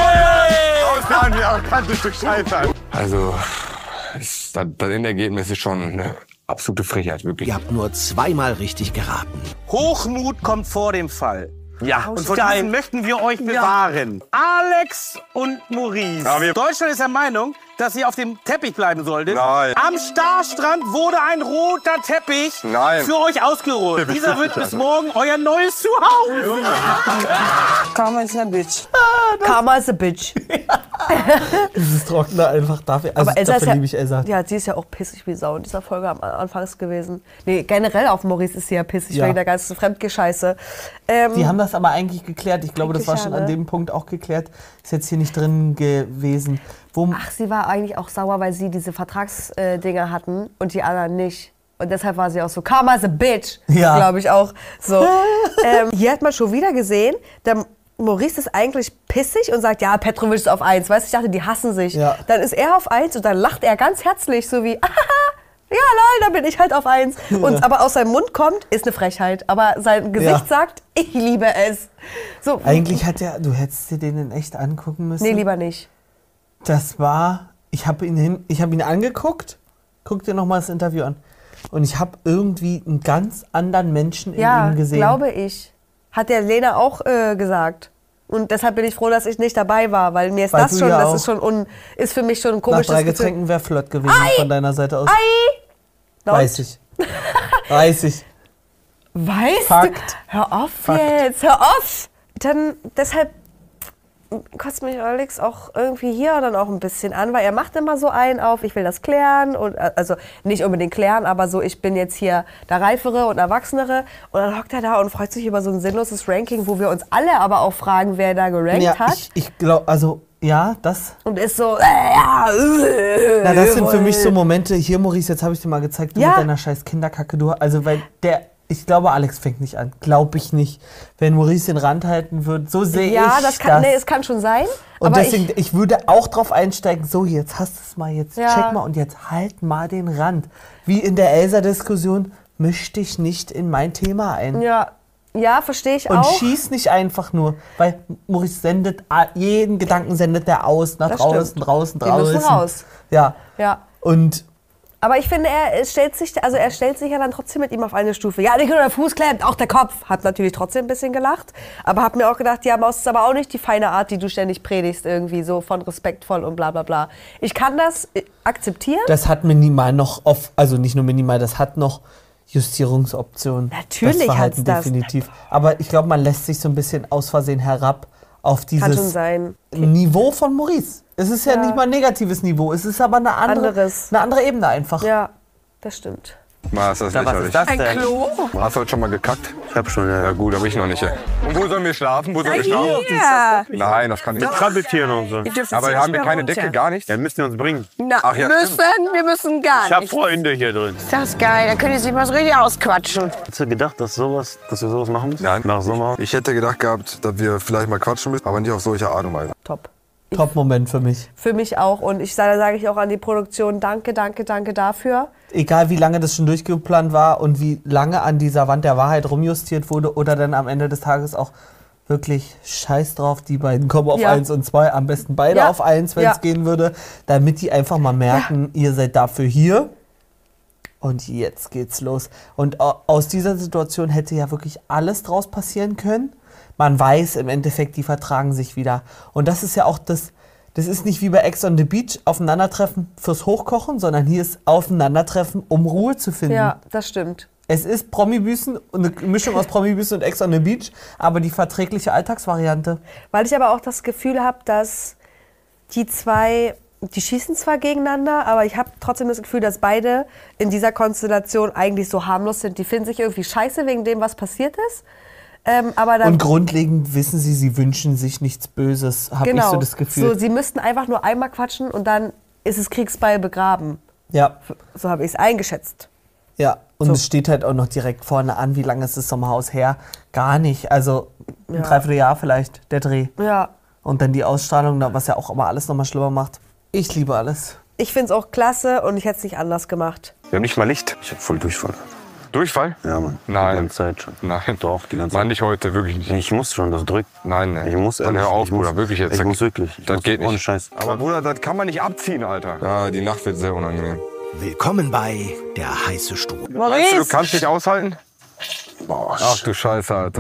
Also, das, das Endergebnis ist schon eine absolute Frechheit, wirklich. Ihr habt nur zweimal richtig geraten. Hochmut kommt vor dem Fall. Ja, und von diesem möchten wir euch bewahren. Ja. Alex und Maurice. Ja, Deutschland ist der Meinung, dass ihr auf dem Teppich bleiben solltet. Nein. Am Starstrand wurde ein roter Teppich Nein. für euch ausgerollt. Dieser wird bis morgen euer neues Zuhause. Karma is a bitch. Karma is a bitch. Dieses Trockene einfach dafür. Also aber Elsa dafür ist ja, liebe ich Elsa. Ja, sie ist ja auch pissig wie Sau in dieser Folge am Anfang gewesen. Nee, generell auf Maurice ist sie ja pissig ja. wegen der ganzen Fremdgescheiße. Ähm, die haben das aber eigentlich geklärt. Ich glaube, das war schon ja, ne? an dem Punkt auch geklärt. Ist jetzt hier nicht drin gewesen. Wo Ach, sie war eigentlich auch sauer, weil sie diese Vertragsdinger hatten und die anderen nicht. Und deshalb war sie auch so, Karma is a bitch, ja. glaube ich auch. So. ähm, hier hat man schon wieder gesehen, der Maurice ist eigentlich pissig und sagt, ja, Petrovic ist auf eins. Weißt du, ich dachte, die hassen sich. Ja. Dann ist er auf eins und dann lacht er ganz herzlich, so wie, ja, lol, dann bin ich halt auf eins. Und aber aus seinem Mund kommt, ist eine Frechheit. Aber sein Gesicht ja. sagt, ich liebe es. So. Eigentlich hat er, du hättest dir den in echt angucken müssen. Nee, lieber nicht. Das war, ich habe ihn, hin, ich hab ihn angeguckt, guck dir nochmal das Interview an. Und ich habe irgendwie einen ganz anderen Menschen in ja, ihm gesehen. Ja, glaube ich. Hat der Lena auch äh, gesagt. Und deshalb bin ich froh, dass ich nicht dabei war, weil mir ist weil das schon, ja das ist schon un, ist für mich schon ein komisches Nach drei Getränken wäre flott gewesen Ei! Von deiner Seite aus. Ei! Weiß ich. Weiß ich. Weißt Fakt. du? Hör auf Fakt. jetzt, hör auf! Dann, deshalb kotzt mich Alex auch irgendwie hier dann auch ein bisschen an, weil er macht immer so einen auf, ich will das klären und also nicht unbedingt klären, aber so, ich bin jetzt hier der Reifere und Erwachsenere und dann hockt er da und freut sich über so ein sinnloses Ranking, wo wir uns alle aber auch fragen, wer da gerankt ja, hat. Ich, ich glaube, also ja, das. Und ist so, äh, ja, äh, Na, das sind für mich so Momente, hier Maurice, jetzt habe ich dir mal gezeigt, du ja. mit deiner scheiß Kinderkacke, du, also weil der, ich glaube, Alex fängt nicht an, glaube ich nicht. Wenn Maurice den Rand halten würde, so sehe ja, ich das. Ja, nee, es kann schon sein. Und aber deswegen, ich, ich würde auch drauf einsteigen, so jetzt hast du es mal, jetzt ja. check mal und jetzt halt mal den Rand. Wie in der Elsa-Diskussion, misch dich nicht in mein Thema ein. Ja, ja, verstehe ich und auch. Und schieß nicht einfach nur, weil Maurice sendet, jeden Gedanken sendet der aus, nach das draußen, stimmt. draußen, Die draußen. müssen raus. Ja. Ja. Und aber ich finde, er stellt sich, also er stellt sich ja dann trotzdem mit ihm auf eine Stufe. Ja, nicht nur der Fuß klemmt, auch der Kopf. Hab natürlich trotzdem ein bisschen gelacht, aber hab mir auch gedacht, ja, Maus ist aber auch nicht die feine Art, die du ständig predigst, irgendwie so von respektvoll und bla bla bla. Ich kann das akzeptieren. Das hat minimal noch, auf, also nicht nur minimal, das hat noch Justierungsoptionen. Natürlich das hat's das. Definitiv. Aber ich glaube, man lässt sich so ein bisschen aus Versehen herab auf dieses kann schon sein. Niveau von Maurice. Es ist ja, Ja. nicht mal ein negatives Niveau, es ist aber eine andere, Anderes. eine andere Ebene einfach. Ja, das stimmt. Mal ist das Da, was lächerlich. ist das Ein denn? Klo? Hast du heute schon mal gekackt? Ich hab schon, ja. Ja gut, aber ich noch nicht. Ey. Und wo sollen wir schlafen? Wo sollen wir schlafen? Ja. Nein, das kann nicht. Krabbeltieren und so. Ihr dürft Aber jetzt haben nicht wir mehr keine runter. Decke, gar nicht? Dann müsst ihr uns bringen. Na, Ach ja, müssen, wir müssen gar Ich hab nicht. Freunde hier drin. Das ist geil, dann könnt ihr sich mal so richtig ausquatschen. Hast du gedacht, dass, sowas, dass wir sowas machen müssen? Nein. Nach Sommer? Ich hätte gedacht gehabt, dass wir vielleicht mal quatschen müssen, aber nicht auf solche Art und Weise. Top. Top-Moment für mich. Für mich auch. Und ich sage, sage ich auch an die Produktion, danke, danke, danke dafür. Egal wie lange das schon durchgeplant war und wie lange an dieser Wand der Wahrheit rumjustiert wurde oder dann am Ende des Tages auch wirklich scheiß drauf, die beiden kommen auf Ja. eins und zwei, am besten beide Ja. auf eins, wenn es Ja. gehen würde, damit die einfach mal merken, ihr seid dafür hier und jetzt geht's los. Und au- aus dieser Situation hätte ja wirklich alles draus passieren können. Man weiß im Endeffekt, die vertragen sich wieder. Und das ist ja auch das, das ist nicht wie bei Ex on the Beach, Aufeinandertreffen fürs Hochkochen, sondern hier ist Aufeinandertreffen, um Ruhe zu finden. Ja, das stimmt. Es ist Promi-Büßen, eine Mischung aus Promi-Büßen und Ex on the Beach, aber die verträgliche Alltagsvariante. Weil ich aber auch das Gefühl habe, dass die zwei, die schießen zwar gegeneinander, aber ich habe trotzdem das Gefühl, dass beide in dieser Konstellation eigentlich so harmlos sind. Die finden sich irgendwie scheiße wegen dem, was passiert ist. Ähm, aber dann, Und grundlegend wissen sie, sie wünschen sich nichts Böses, habe genau, ich so das Gefühl. So, sie müssten einfach nur einmal quatschen und dann ist es Kriegsbeil begraben. Ja, So habe ich es eingeschätzt. ja. Und So. es steht halt auch noch direkt vorne an, wie lange ist das Sommerhaus her? Gar nicht, also ein Ja. Dreivierteljahr vielleicht, der Dreh. Ja. Und dann die Ausstrahlung, was ja auch immer alles nochmal schlimmer macht. Ich liebe alles. Ich finde es auch klasse und ich hätte es nicht anders gemacht. Wir haben nicht mal Licht. Ich hab voll Durchfall. Durchfall? Ja, Mann. Nein. Die ganze Zeit schon. Nein. Doch, die ganze Mann, Zeit. nicht heute, wirklich nicht. Ich muss schon, das drückt. Nein, nein. Ich muss Dann ehrlich. hör auf, ich muss, Bruder, wirklich jetzt. Ich muss wirklich. Ich Das muss, geht nicht. Ohne Scheiß. Aber Bruder, das kann man nicht abziehen, Alter. Ja, die Nacht wird sehr unangenehm. Willkommen bei der heiße Stuhl. Meinst du, du Maurice! kannst dich aushalten? Boah, ach du Scheiße, Alter.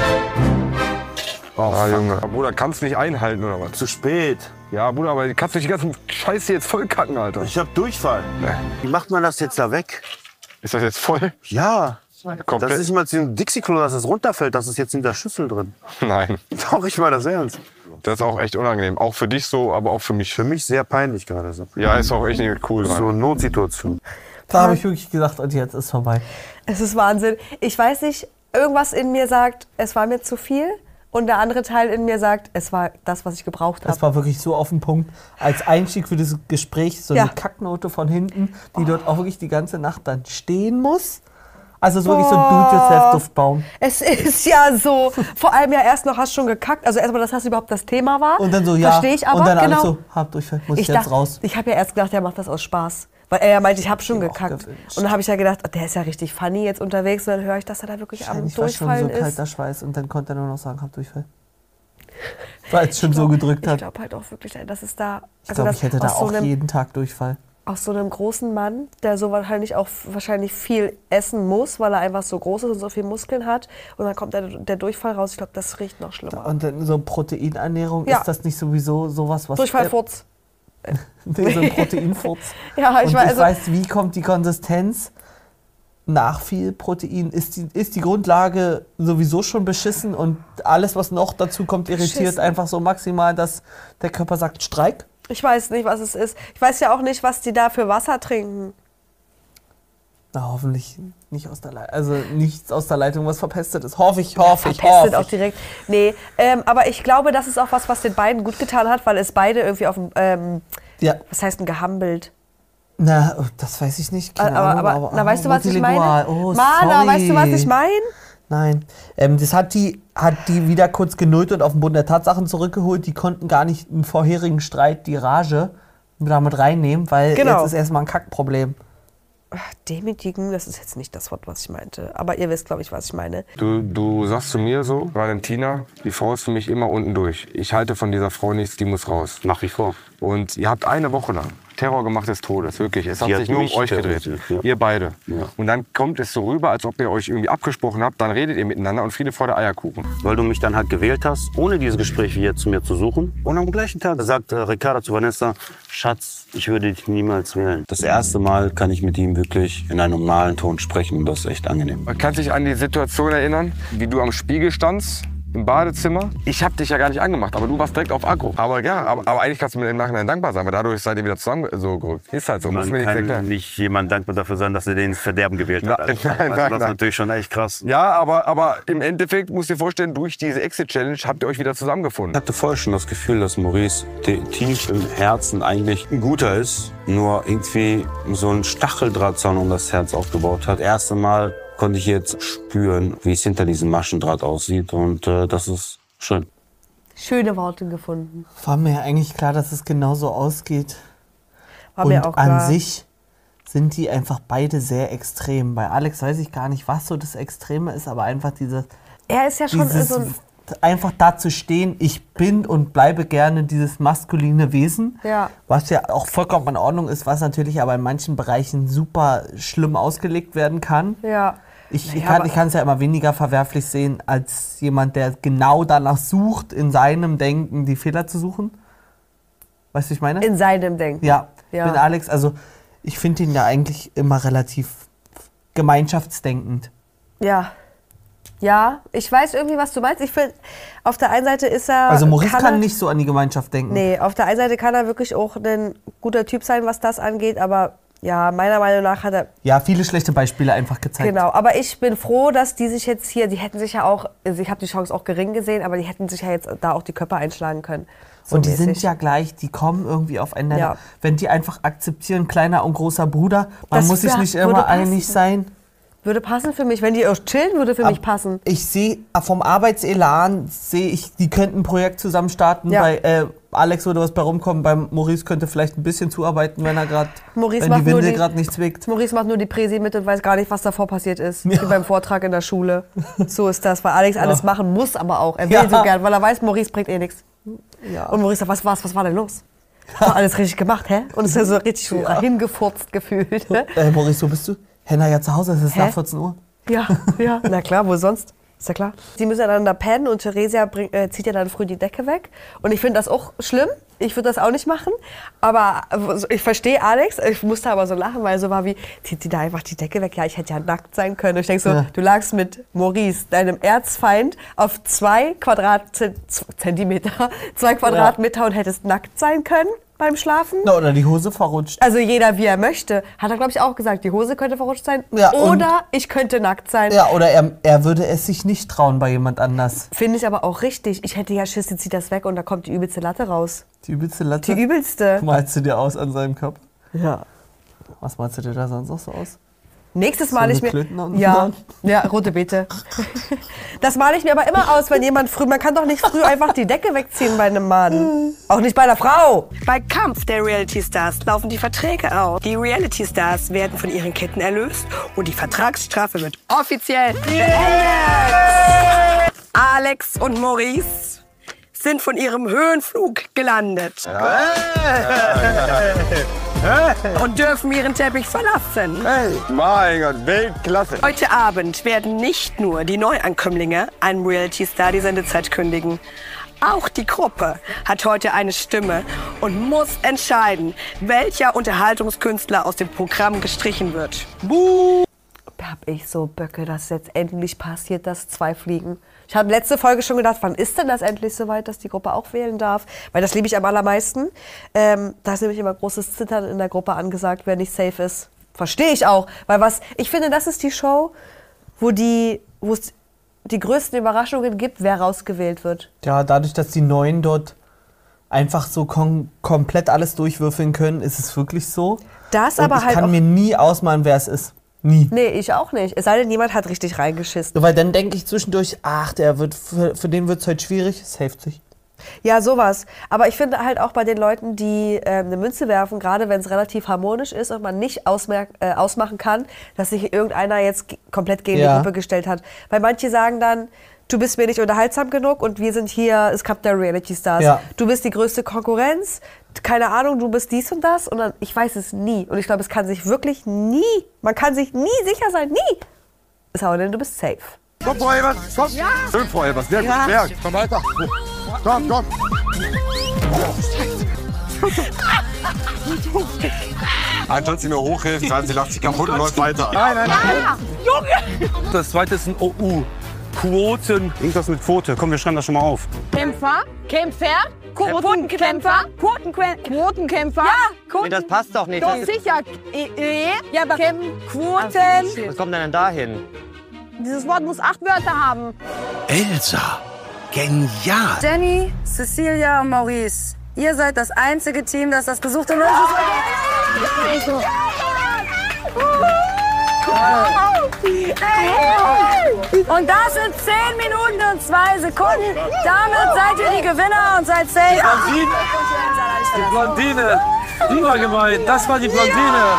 Oh, ah, Junge. Bruder, kannst du nicht einhalten, oder was? Zu spät. Ja, Bruder, aber kannst du nicht die ganzen Scheiße jetzt voll kacken, Alter? Ich hab Durchfall. Nee. Wie macht man das jetzt da weg? Ist das jetzt voll? Ja. Komplett? Das ist nicht mal so ein Dixie-Klo, dass es runterfällt. Das ist jetzt in der Schüssel drin. Nein. Doch, ich meine das ernst. Das ist auch echt unangenehm. Auch für dich so, aber auch für mich. Für mich sehr peinlich gerade so. Ja, ist auch echt nicht cool. So Mann. eine Notsituation. Da habe ich wirklich gedacht, und jetzt ist vorbei. Es ist Wahnsinn. Ich weiß nicht, irgendwas in mir sagt, es war mir zu viel. Und der andere Teil in mir sagt, es war das, was ich gebraucht Das habe. war wirklich so auf den Punkt. Als Einstieg für dieses Gespräch so Ja. eine Kacknote von hinten, die dort auch wirklich die ganze Nacht dann stehen muss. Also es ist wirklich so ein Do-it-yourself-Duftbaum. Es ist ja so. Vor allem ja erst noch hast du schon gekackt. Also erstmal, dass das überhaupt das Thema war. Und dann so, ja. Verstehe ich aber, und dann genau. alles so, hab Durchfall, muss ich, ich jetzt dachte, raus. ich habe ja erst gedacht, er macht das aus Spaß. Weil er ja meinte, ich habe schon mir auch gekackt. gewünscht. Und dann habe ich ja gedacht, oh, der ist ja richtig funny jetzt unterwegs. Und dann höre ich, dass er da wirklich am Wahrscheinlich war schon Durchfallen so ist. kalter Schweiß und dann konnte er nur noch sagen, hab Durchfall. Weil es schon so gedrückt Ich hat. glaube halt auch wirklich, dass es da. Ich glaube, dass ich hätte da aus so auch einem, jeden Tag Durchfall. aus so einem großen Mann, der so wahrscheinlich auch wahrscheinlich viel essen muss, weil er einfach so groß ist und so viel Muskeln hat. Und dann kommt der, der Durchfall raus. Ich glaube, das riecht noch schlimmer. Und dann so Proteinernährung, Ja. ist das nicht sowieso sowas, was... Durchfallfurz. Äh, so ein Proteinfurz. Ja, ich und weiß, ich also- weiß, wie kommt die Konsistenz? Nach viel Protein ist die, ist die Grundlage sowieso schon beschissen und alles, was noch dazu kommt, irritiert Beschissen. einfach so maximal, dass der Körper sagt, Streik. Ich weiß nicht, was es ist. Ich weiß ja auch nicht, was die da für Wasser trinken. Na, hoffentlich nicht aus der Leitung, also nichts aus der Leitung, was verpestet ist. Hoffe ich, hoffe ich, Verpestet hoffe auch ich. direkt. Nee, ähm, aber ich glaube, das ist auch was, was den beiden gut getan hat, weil es beide irgendwie auf dem, ähm, Ja. was heißt ein gehambelt? Na, das weiß ich nicht. Keine aber, Ahnung, aber, na, weißt du, oh, was ich meine? multilingual. Oh, Mana, sorry. weißt du, was ich meine? Nein. Ähm, das hat die, hat die wieder kurz genullt und auf den Boden der Tatsachen zurückgeholt. Die konnten gar nicht im vorherigen Streit die Rage damit reinnehmen, weil Genau. jetzt ist erstmal ein Kackproblem. Ach, demütigen, das ist jetzt nicht das Wort, was ich meinte. Aber ihr wisst, glaube ich, was ich meine. Du, du sagst zu mir so, Valentina, die Frau ist für mich immer unten durch. Ich halte von dieser Frau nichts, die muss raus. Nach wie vor. Und ihr habt eine Woche lang Terror gemacht des Todes, wirklich. Es hat Die hat sich nur um mich euch gedreht. terrorisiert, ja. Ihr beide. Ja. Und dann kommt es so rüber, als ob ihr euch irgendwie abgesprochen habt. Dann redet ihr miteinander und Friede vor der Eierkuchen. Weil du mich dann halt gewählt hast, ohne dieses Gespräch wie jetzt zu mir zu suchen. Und am gleichen Tag sagt äh, Ricarda zu Vanessa, Schatz, ich würde dich niemals wählen. Das erste Mal kann ich mit ihm wirklich in einem normalen Ton sprechen. Und das ist echt angenehm. Man kann sich an die Situation erinnern, wie du am Spiegel standst im Badezimmer. Ich habe dich ja gar nicht angemacht, aber du warst direkt auf Akku. Aber ja, aber, aber eigentlich kannst du mir im Nachhinein dankbar sein, weil dadurch seid ihr wieder zusammen so gerückt. Ist halt so, muss Man mir nichts kann erklären. nicht jemand dankbar dafür sein, dass er den ins Verderben gewählt hat. Nein, Also, nein, also, nein, das ist nein. natürlich schon echt krass. Ja, aber, aber im Endeffekt musst du dir vorstellen, durch diese Exit-Challenge habt ihr euch wieder zusammengefunden. Ich hatte vorher schon das Gefühl, dass Maurice tief im Herzen eigentlich ein guter ist, nur irgendwie so einen Stacheldrahtzaun um das Herz aufgebaut hat. Erste Mal konnte ich jetzt spüren, wie es hinter diesem Maschendraht aussieht und äh, das ist schön. Schöne Worte gefunden. War mir eigentlich klar, dass es genauso ausgeht. War und mir auch klar. an sich sind die einfach beide sehr extrem. Bei Alex weiß ich gar nicht, was so das Extreme ist, aber einfach dieses... Er ist ja schon dieses, so ein... einfach da zu stehen, ich bin und bleibe gerne dieses maskuline Wesen, Ja. was ja auch vollkommen in Ordnung ist, was natürlich aber in manchen Bereichen super schlimm ausgelegt werden kann. Ja. Ich, Naja, ich kann aber- ich kann es ja immer weniger verwerflich sehen, als jemand, der genau danach sucht, in seinem Denken die Fehler zu suchen. Weißt du, was ich meine? In seinem Denken. Ja, Ja. bin Alex, also ich finde ihn ja eigentlich immer relativ gemeinschaftsdenkend. Ja. Ja, ich weiß irgendwie, was du meinst. Ich finde, auf der einen Seite ist er... Also Maurice kann, er, nicht so an die Gemeinschaft denken. Nee, auf der einen Seite kann er wirklich auch ein guter Typ sein, was das angeht, aber ja, meiner Meinung nach hat er... Ja, viele schlechte Beispiele einfach gezeigt. Genau, aber ich bin froh, dass die sich jetzt hier, die hätten sich ja auch, also ich habe die Chance auch gering gesehen, aber die hätten sich ja jetzt da auch die Köpfe einschlagen können. So Und die mäßig. sind ja gleich, die kommen irgendwie aufeinander. Ja. Wenn die einfach akzeptieren, kleiner und großer Bruder, man Das muss sich wär- nicht würde immer passen. einig sein. Würde passen für mich, wenn die auch chillen, würde für mich passen. Ich sehe vom Arbeitselan, sehe ich, die könnten ein Projekt zusammen starten. Ja. Bei äh, Alex würde was bei rumkommen, beim Maurice könnte vielleicht ein bisschen zuarbeiten, wenn er gerade, Maurice wenn macht die nur Windel die- gerade nicht zwickt. Maurice macht nur die Präsi mit und weiß gar nicht, was davor passiert ist. Wie beim Vortrag in der Schule. So ist das, weil Alex alles Ja. machen muss, aber auch. Er will Ja. so gern, weil er weiß, Maurice bringt eh nichts. Ja. Und Maurice sagt, was war's, was war denn los? War alles richtig gemacht, hä? Und ist ja so richtig so Ja. hingefurzt gefühlt. Ne? Äh, Maurice, wo bist du? Henna, ja zu Hause, es ist Hä? nach vierzehn Uhr. Ja, ja, na klar, wo sonst? Ist ja klar. Sie müssen dann da pennen und Theresia bring, äh, zieht ja dann früh die Decke weg. Und ich finde das auch schlimm. Ich würde das auch nicht machen. Aber äh, ich verstehe Alex. Ich musste aber so lachen, weil so war wie, zieht sie da einfach die Decke weg? Ja, ich hätte ja nackt sein können. Und ich denke so, Ja. du lagst mit Maurice, deinem Erzfeind, auf zwei Quadratzentimeter, zwei Quadratmeter und hättest nackt sein können beim Schlafen. Na, oder die Hose verrutscht. Also jeder, wie er möchte. Hat er, glaube ich, auch gesagt. Die Hose könnte verrutscht sein. Ja, und- oder ich könnte nackt sein. Ja, oder er, er würde es sich nicht trauen bei jemand anders. Finde ich aber auch richtig. Ich hätte ja Schiss, sie zieht das weg und da kommt die übelste Latte raus. Die übelste Latte. Die übelste. Malst du dir aus an seinem Körper? Ja. Was malst du dir da sonst noch so aus? Nächstes So male eine ich mir... Klöten unten Ja, dran? ja, rote Beete. Das male ich mir aber immer aus, wenn jemand früh... Man kann doch nicht früh einfach die Decke wegziehen bei einem Mann. Auch nicht bei einer Frau. Bei Kampf der Reality Stars laufen die Verträge aus. Die Reality Stars werden von ihren Ketten erlöst und die Vertragsstrafe wird offiziell beendet. Alex und Maurice sind von ihrem Höhenflug gelandet. Und dürfen ihren Teppich verlassen. Hey, mein Gott, Weltklasse. Heute Abend werden nicht nur die Neuankömmlinge einem Reality-Star die Sendezeit kündigen. Auch die Gruppe hat heute eine Stimme und muss entscheiden, welcher Unterhaltungskünstler aus dem Programm gestrichen wird. Buh. Hab ich so Böcke, dass jetzt endlich passiert, dass zwei fliegen. Ich habe letzte Folge schon gedacht, wann ist denn das endlich soweit, dass die Gruppe auch wählen darf? Weil das liebe ich am allermeisten. Ähm, da ist nämlich immer großes Zittern in der Gruppe angesagt, wer nicht safe ist. Verstehe ich auch. Weil was, ich finde, das ist die Show, wo die, wo es die größten Überraschungen gibt, wer rausgewählt wird. Ja, dadurch, dass die Neuen dort einfach so kom komplett alles durchwürfeln können, ist es wirklich so. Das Und aber ich halt kann auch- mir nie ausmalen, wer es ist. Nie. Nee, ich auch nicht. Es sei denn, jemand hat richtig reingeschissen. Weil dann denke ich zwischendurch, ach, der wird für, für den wird es heute schwierig, saved sich. Ja, sowas. Aber ich finde halt auch bei den Leuten, die äh, eine Münze werfen, gerade wenn es relativ harmonisch ist und man nicht ausmerk äh, ausmachen kann, dass sich irgendeiner jetzt g- komplett gegen Ja. die Gruppe gestellt hat. Weil manche sagen dann, du bist mir nicht unterhaltsam genug und wir sind hier, es gab der Reality Stars. Ja. Du bist die größte Konkurrenz, keine Ahnung, du bist dies und das. Und dann, ich weiß es nie. Und ich glaube, es kann sich wirklich nie, man kann sich nie sicher sein, nie. Es sei denn, du bist safe. Komm, Frau Elbers, komm. Ja. Schön, Frau Elbers, sehr gut. Ja. Sehr. Komm weiter. Komm, komm. Anstatt sie mir hochhilft, weil sie lacht sich kaputt und läuft weiter. Nein, nein, nein. Junge! Das zweite ist ein O U. Quoten. Irgendwas mit Quote. Komm, wir schreiben das schon mal auf. Kämpfer, Kämpfer, Quotenkämpfer, Quotenkämpfer, Quotenkämpfer. Ja, Quoten. Nee, das passt doch nicht. Doch, Das ist- sicher. E, e, ja, aber Käm, Quoten. Was kommt denn da hin? Dieses Wort muss acht Wörter haben. Elsa. Genial. Jenny, Cecilia und Maurice. Ihr seid das einzige Team, das das gesuchte Lösungsmittel hat. Und das sind zehn Minuten und zwei Sekunden. Damit seid ihr die Gewinner und seid safe. Die Blondine. Die war gemein. Das war die Blondine.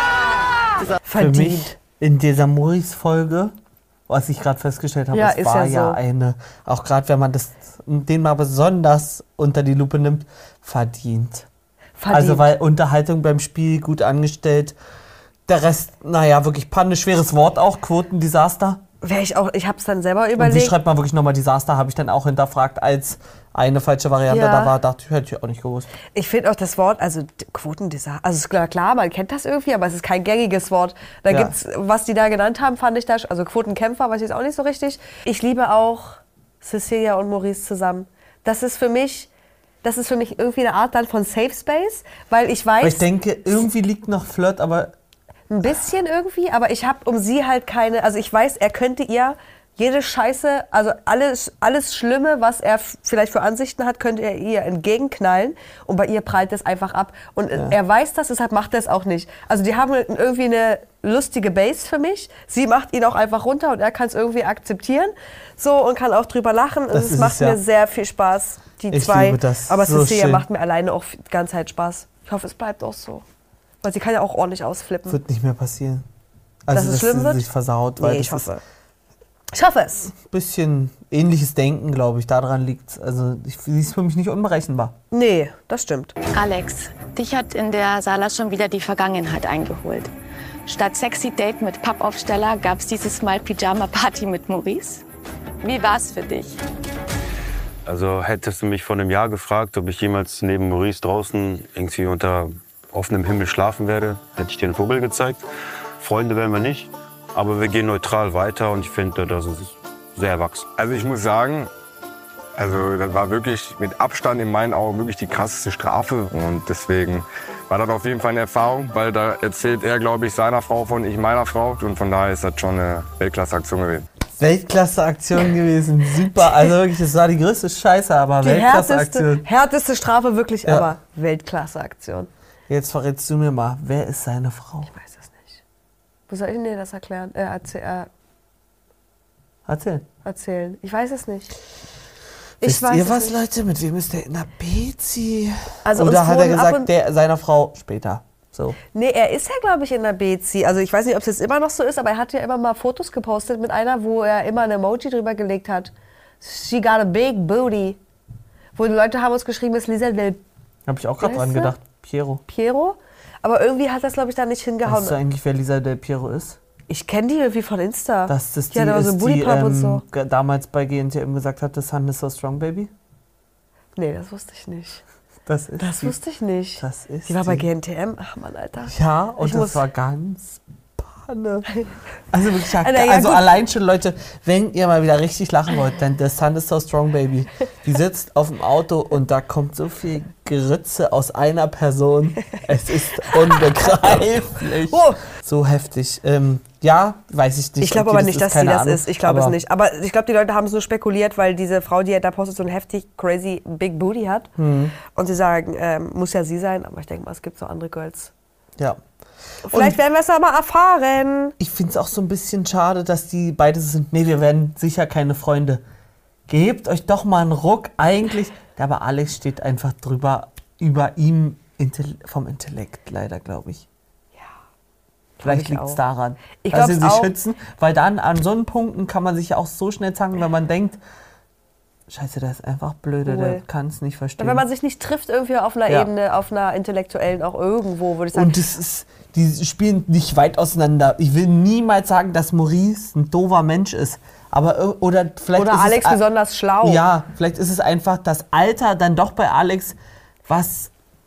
Für mich in dieser Maurice-Folge, was ich gerade festgestellt habe, Ja, es ist war ja ja, so. eine, auch gerade wenn man das, den mal besonders unter die Lupe nimmt, verdient. Verdient. Also weil Unterhaltung beim Spiel gut angestellt, der Rest, naja, wirklich Panne, schweres Wort auch, Quotendesaster. Wäre ich auch, ich habe es dann selber Und wie überlegt. schreibt man wirklich nochmal Desaster, habe ich dann auch hinterfragt, als eine falsche Variante Ja. da war, dachte ich, hätte ich auch nicht gewusst. Ich finde auch das Wort, also d- Quotendesaster, also ist klar, klar, man kennt das irgendwie, aber es ist kein gängiges Wort. Da Ja. gibt's, was die da genannt haben, fand ich da, sch- also Quotenkämpfer, weiß ich jetzt auch nicht so richtig. Ich liebe auch Cecilia und Maurice zusammen. Das ist für mich, das ist für mich irgendwie eine Art dann von Safe Space, weil ich weiß, Weil ich denke, irgendwie liegt noch Flirt, aber ein bisschen irgendwie, aber ich habe um sie halt keine, also ich weiß, er könnte ihr jede Scheiße, also alles, alles Schlimme, was er f- vielleicht für Ansichten hat, könnte er ihr entgegenknallen und bei ihr prallt es einfach ab. Und Ja. er weiß das, deshalb macht er es auch nicht. Also die haben irgendwie eine lustige Base für mich. Sie macht ihn auch einfach runter und er kann es irgendwie akzeptieren so und kann auch drüber lachen. Und Das es ist macht es, ja. mir sehr viel Spaß, die Ich zwei. liebe das. Aber So Cecilia schön. macht mir alleine auch die ganze Zeit Spaß. Ich hoffe, es bleibt auch so. Weil sie kann ja auch ordentlich ausflippen. wird nicht mehr passieren. Also, Dass es schlimm sie wird? sich versaut, weil Nee, das ich hoffe. ist Ich hoffe es. ein bisschen ähnliches Denken, glaube ich, daran liegt. Also ich, sie ist für mich nicht unberechenbar. Nee, das stimmt. Alex, dich hat in der Sala schon wieder die Vergangenheit eingeholt. Statt Sexy Date mit Pappaufsteller gab es dieses Mal Pyjama-Party mit Maurice. Wie war's für dich? Also hättest du mich vor einem Jahr gefragt, ob ich jemals neben Maurice draußen irgendwie unter offenem Himmel schlafen werde, hätte ich dir einen Vogel gezeigt. Freunde werden wir nicht, aber wir gehen neutral weiter und ich finde, das ist sehr erwachsen. Also ich muss sagen, also das war wirklich mit Abstand in meinen Augen wirklich die krasseste Strafe. Und deswegen war das auf jeden Fall eine Erfahrung, weil da erzählt er, glaube ich, seiner Frau von ich meiner Frau. Und von daher ist das schon eine Weltklasse-Aktion gewesen. Weltklasse-Aktion gewesen, super. Also wirklich, das war die größte Scheiße, aber Die härteste, Weltklasse-Aktion. härteste Strafe wirklich Ja. ever. Weltklasse-Aktion. Jetzt verrätst du mir mal, wer ist seine Frau? Ich weiß es nicht. Wo soll ich denn dir das erklären? Äh, erzähl, äh, Erzähl. erzählen? Ich weiß es nicht. Ich Wisst weiß ihr es was, nicht. Leute? Mit wem ist der in der Bezi? Also Oder uns hat er wurden ab gesagt, und- der, seiner Frau später? So. Nee, er ist ja, glaube ich, in der Bezi. Also ich weiß nicht, ob es jetzt immer noch so ist, aber er hat ja immer mal Fotos gepostet mit einer, wo er immer ein Emoji drüber gelegt hat. She got a big booty. Wo die Leute haben uns geschrieben, ist Lisa del Habe ich auch gerade Wie dran heißt sie? gedacht. Piero. Piero. Aber irgendwie hat das, glaube ich, da nicht hingehauen. Weißt du eigentlich, wer Lisa del Piero ist? Ich kenne die irgendwie von Insta. Dass das die, die hat aber so ist, Booty die Pump und ähm, so. ge- damals bei G N T M gesagt hat, das Sun is so strong, baby? Nee, das wusste ich nicht. Das ist Das die. wusste ich nicht. Das ist Die war bei die. G N T M. Ach Mann, Alter. Ja, und Ich das muss- war ganz Panne. Also wirklich, Alter, ja, also gut. allein schon, Leute, wenn ihr mal wieder richtig lachen wollt, dann The Sun is so strong, baby. Die sitzt auf dem Auto und da kommt so viel Geritze aus einer Person. Es ist unbegreiflich. Oh. So heftig. Ähm, ja, weiß ich nicht. Ich glaube Okay, aber nicht, dass sie keine das Ahnung. ist. Ich glaube es Aber nicht. Aber ich glaube, die Leute haben es nur spekuliert, weil diese Frau, die ja da postet, so ein heftig crazy Big Booty hat. Mhm. Und sie sagen, ähm, muss ja sie sein. Aber ich denke mal, es gibt so andere Girls. Ja. Vielleicht Und werden wir es aber erfahren. ich finde es auch so ein bisschen schade, dass die beide so sind, nee, wir werden sicher keine Freunde. Gebt euch doch mal einen Ruck. Eigentlich, aber Alex steht einfach drüber, über ihm Intell- vom Intellekt, leider, glaube ich. Ja. Vielleicht ich liegt es auch. daran, Ich dass sie glaub's sich auch. schützen, weil dann an so einen Punkten kann man sich ja auch so schnell zanken, wenn man denkt, Scheiße, der ist einfach blöde, der Cool. kann es nicht verstehen. Wenn man sich nicht trifft, irgendwie auf einer Ja. Ebene, auf einer intellektuellen, auch irgendwo, würde ich sagen. Und das ist, die spielen nicht weit auseinander. Ich will niemals sagen, dass Maurice ein doofer Mensch ist. Aber, ir- oder vielleicht Oder ist Alex es, a- besonders schlau. Ja, vielleicht ist es einfach das Alter dann doch bei Alex, was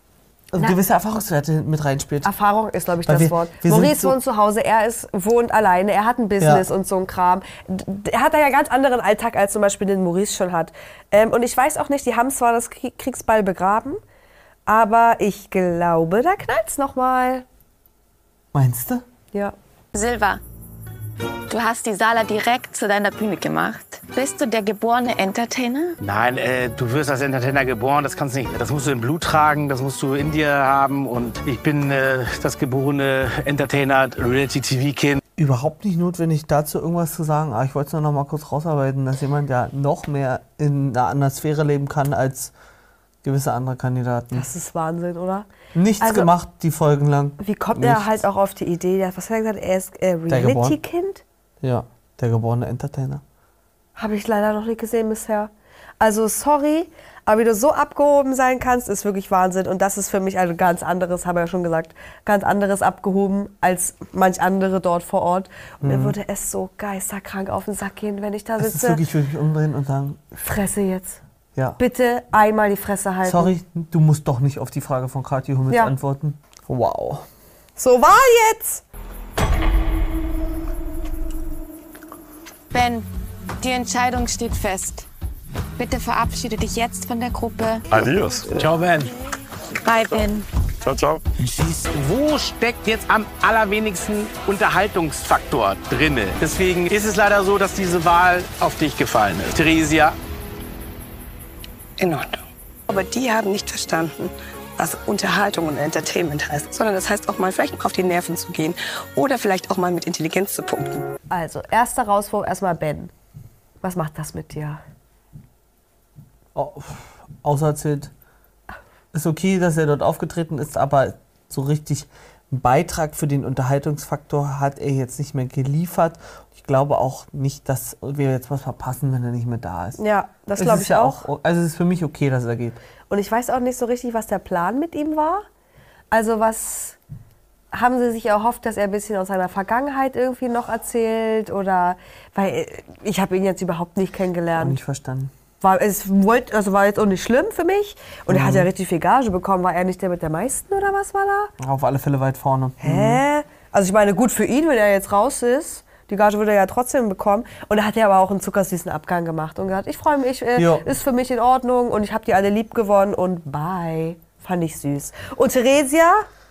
Also Na, gewisse Erfahrungswerte mit reinspielt. Erfahrung ist, glaube ich, Weil das wir, Wort. Wir Maurice so wohnt zu Hause, er ist, wohnt alleine, er hat ein Business Ja. und so ein Kram. D- Er hat da ja ganz anderen Alltag, als zum Beispiel den Maurice schon hat. Ähm, und ich weiß auch nicht, die haben zwar das Krie- Kriegsbeil begraben, aber ich glaube, da knallt's noch mal. Meinst du? Ja. Silva, du hast die Sala direkt zu deiner Bühne gemacht. Bist du der geborene Entertainer? Nein, äh, du wirst als Entertainer geboren, das kannst du nicht. Das musst du im Blut tragen, das musst du in dir haben. Und ich bin äh, das geborene Entertainer, Reality-T V-Kind. Überhaupt nicht notwendig, dazu irgendwas zu sagen. Aber ich wollte es nur noch mal kurz rausarbeiten, dass jemand ja noch mehr in einer anderen Sphäre leben kann als gewisse andere Kandidaten. Das ist Wahnsinn, oder? Nichts Also, gemacht, die Folgen lang. Wie kommt Nichts. er halt auch auf die Idee? Der- Was hat er gesagt? Er ist äh, Der geboren- Reality-Kind? Ja, der geborene Entertainer. Habe ich leider noch nicht gesehen bisher. Also sorry, aber wie du so abgehoben sein kannst, ist wirklich Wahnsinn. Und das ist für mich ein ganz anderes, habe ich ja schon gesagt, ganz anderes abgehoben als manch andere dort vor Ort. Und mir Mhm. würde es so geisterkrank auf den Sack gehen, wenn ich da Es ist sitze. wirklich, wirklich umdrehen und sagen, Fresse jetzt. ja. Bitte einmal die Fresse halten. Sorry, du musst doch nicht auf die Frage von Kathi Hummels Ja. antworten. Wow. So war jetzt. Ben, die Entscheidung steht fest. Bitte verabschiede dich jetzt von der Gruppe. Adios. Ciao, Ben. Bye, Ben. Ciao, ciao. Wo steckt jetzt am allerwenigsten Unterhaltungsfaktor drinne? Deswegen ist es leider so, dass diese Wahl auf dich gefallen ist. Theresia. In Ordnung. Aber die haben nicht verstanden, was Unterhaltung und Entertainment heißt, sondern das heißt auch mal vielleicht auf die Nerven zu gehen oder vielleicht auch mal mit Intelligenz zu punkten. Also, erster Rauswurf erstmal Ben. Was macht das mit dir? Oh, auserzählt. Ist okay, dass er dort aufgetreten ist, aber so richtig einen Beitrag für den Unterhaltungsfaktor hat er jetzt nicht mehr geliefert. Ich glaube auch nicht, dass wir jetzt was verpassen, wenn er nicht mehr da ist. Ja, das Es glaube ist ich ja auch. Also es ist für mich okay, dass er geht. Und ich weiß auch nicht so richtig, was der Plan mit ihm war. Also was haben sie sich erhofft, dass er ein bisschen aus seiner Vergangenheit irgendwie noch erzählt? Oder, weil ich habe ihn jetzt überhaupt nicht kennengelernt. Nicht verstanden. War, es wollt, also war jetzt auch nicht schlimm für mich. Und er hat Mhm. ja richtig viel Gage bekommen. War er nicht der mit der meisten oder was war da? Auf alle Fälle weit vorne. Hä? Also ich meine, gut für ihn, wenn er jetzt raus ist. Die Gage würde er ja trotzdem bekommen. Und da hat er aber auch einen zuckersüßen Abgang gemacht und gesagt, ich freue mich, äh, Jo. ist für mich in Ordnung und ich habe die alle lieb gewonnen und bye. Fand ich süß. Und Theresia?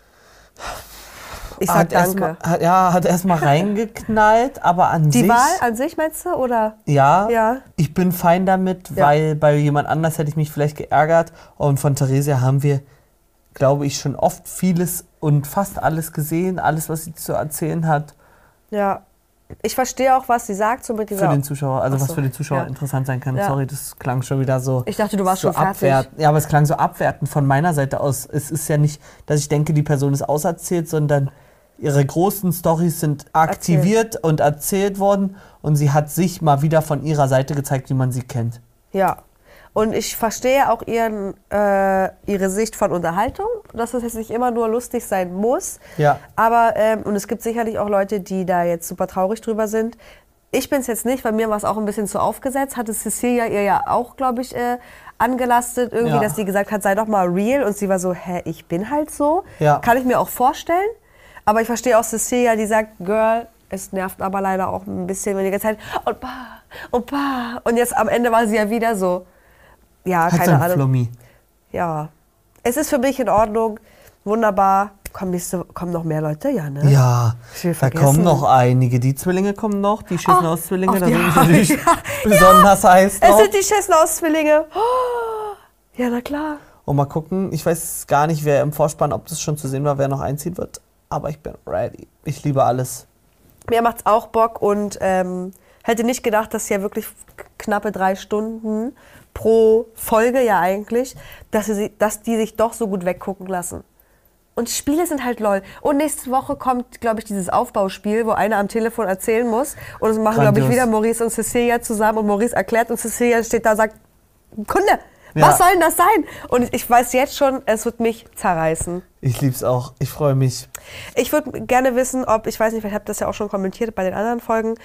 Ich sag hat erst danke. mal, hat, ja, hat erstmal reingeknallt, aber an Die sich... Wahl an sich meinst du, oder? Ja, Ja. ich bin fein damit, Ja. weil bei jemand anders hätte ich mich vielleicht geärgert. Und von Theresia haben wir, glaube ich, schon oft vieles und fast alles gesehen, alles, was sie zu erzählen hat. Ja. Ich verstehe auch, was sie sagt, so mit dieser... Für den Zuschauer, also Ach was so, für den Zuschauer ja. interessant sein kann. Ja. Sorry, das klang schon wieder so. Ich dachte, du warst so schon fertig. abwertend. Ja, aber es klang so abwertend von meiner Seite aus. Es ist ja nicht, dass ich denke, die Person ist auserzählt, sondern ihre großen Storys sind aktiviert und erzählt worden und sie hat sich mal wieder von ihrer Seite gezeigt, wie man sie kennt. Ja. Und ich verstehe auch ihren, äh, ihre Sicht von Unterhaltung, dass es jetzt nicht immer nur lustig sein muss. Ja. Aber, ähm, und es gibt sicherlich auch Leute, die da jetzt super traurig drüber sind. Ich bin es jetzt nicht, weil mir war es auch ein bisschen zu aufgesetzt. Hatte Cecilia ihr ja auch, glaube ich, äh, angelastet, irgendwie, Ja. dass sie gesagt hat, sei doch mal real. Und sie war so, hä, ich bin halt so. Ja. Kann ich mir auch vorstellen. Aber ich verstehe auch Cecilia, die sagt, Girl, es nervt aber leider auch ein bisschen, wenn die ganze Zeit, und bah, und bah. Und jetzt am Ende war sie ja wieder so, ja, Hat so keine ein Ahnung. Flummi. Ja, es ist für mich in Ordnung, wunderbar. Kommen, nächste, kommen noch mehr Leute? Ja, ne? Ja, Ich will da vergessen. kommen noch einige. Die Zwillinge kommen noch, die Schissnaus-Zwillinge, Ach, da sind ja, ich natürlich ja, besonders heiß Es drauf. sind die Schessnaus-Zwillinge. Oh, ja, na klar. Und mal gucken, ich weiß gar nicht, wer im Vorspann, ob das schon zu sehen war, wer noch einziehen wird. Aber ich bin ready. Ich liebe alles. Mir macht's auch Bock und ähm, hätte nicht gedacht, dass ja wirklich knappe drei Stunden pro Folge ja eigentlich, dass, sie, dass die sich doch so gut weggucken lassen. Und Spiele sind halt lol. Und nächste Woche kommt, glaube ich, dieses Aufbauspiel, wo einer am Telefon erzählen muss. Und das machen, glaube ich, Grandios. wieder Maurice und Cecilia zusammen. Und Maurice erklärt und Cecilia steht da und sagt, Kunde, Ja. was soll denn das sein? Und ich weiß jetzt schon, es wird mich zerreißen. Ich lieb's auch. Ich freue mich. Ich würde gerne wissen, ob, ich weiß nicht, vielleicht habt ihr das ja auch schon kommentiert bei den anderen Folgen,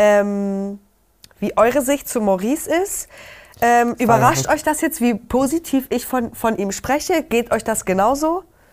ähm, wie eure Sicht zu Maurice ist. Ähm, überrascht euch das jetzt, wie positiv ich von, von ihm spreche? Geht euch das genauso?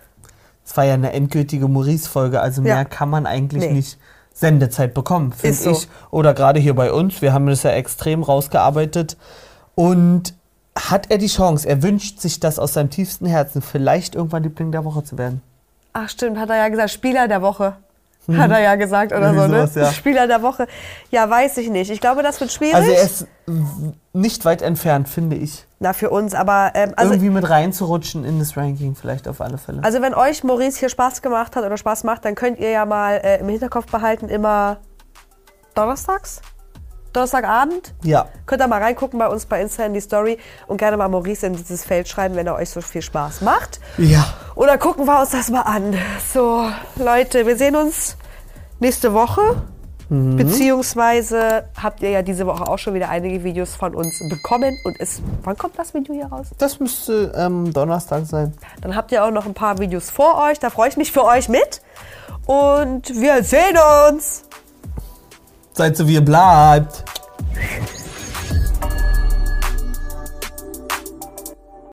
es war ja eine endgültige Maurice-Folge, also mehr Ja. kann man eigentlich Nee. nicht Sendezeit bekommen, finde Ist so. ich. Oder gerade hier bei uns, wir haben das ja extrem rausgearbeitet. Und hat er die Chance, er wünscht sich das aus seinem tiefsten Herzen, vielleicht irgendwann Liebling der Woche zu werden? Ach stimmt, hat er ja gesagt, Spieler der Woche. Mhm. Hat er ja gesagt oder Irgendwie so, ne? sowas, ja. Spieler der Woche. Ja, weiß ich nicht. Ich glaube, das wird schwierig. Also er ist nicht weit entfernt, finde ich. Na, für uns, aber ähm, also, Irgendwie mit reinzurutschen in das Ranking vielleicht auf alle Fälle. also wenn euch Maurice hier Spaß gemacht hat oder Spaß macht, dann könnt ihr ja mal äh, im Hinterkopf behalten, immer donnerstags? Donnerstagabend? Ja. Könnt ihr mal reingucken bei uns bei Insta in die Story und gerne mal Maurice in dieses Feld schreiben, wenn er euch so viel Spaß macht. Ja. Oder gucken wir uns das mal an. So, Leute, wir sehen uns nächste Woche. Mhm. Beziehungsweise habt ihr ja diese Woche auch schon wieder einige Videos von uns bekommen. Und ist, wann kommt das Video hier raus? Das müsste ähm, Donnerstag sein. Dann habt ihr auch noch ein paar Videos vor euch. Da freue ich mich für euch mit. Und wir sehen uns. Seid so, wie ihr bleibt.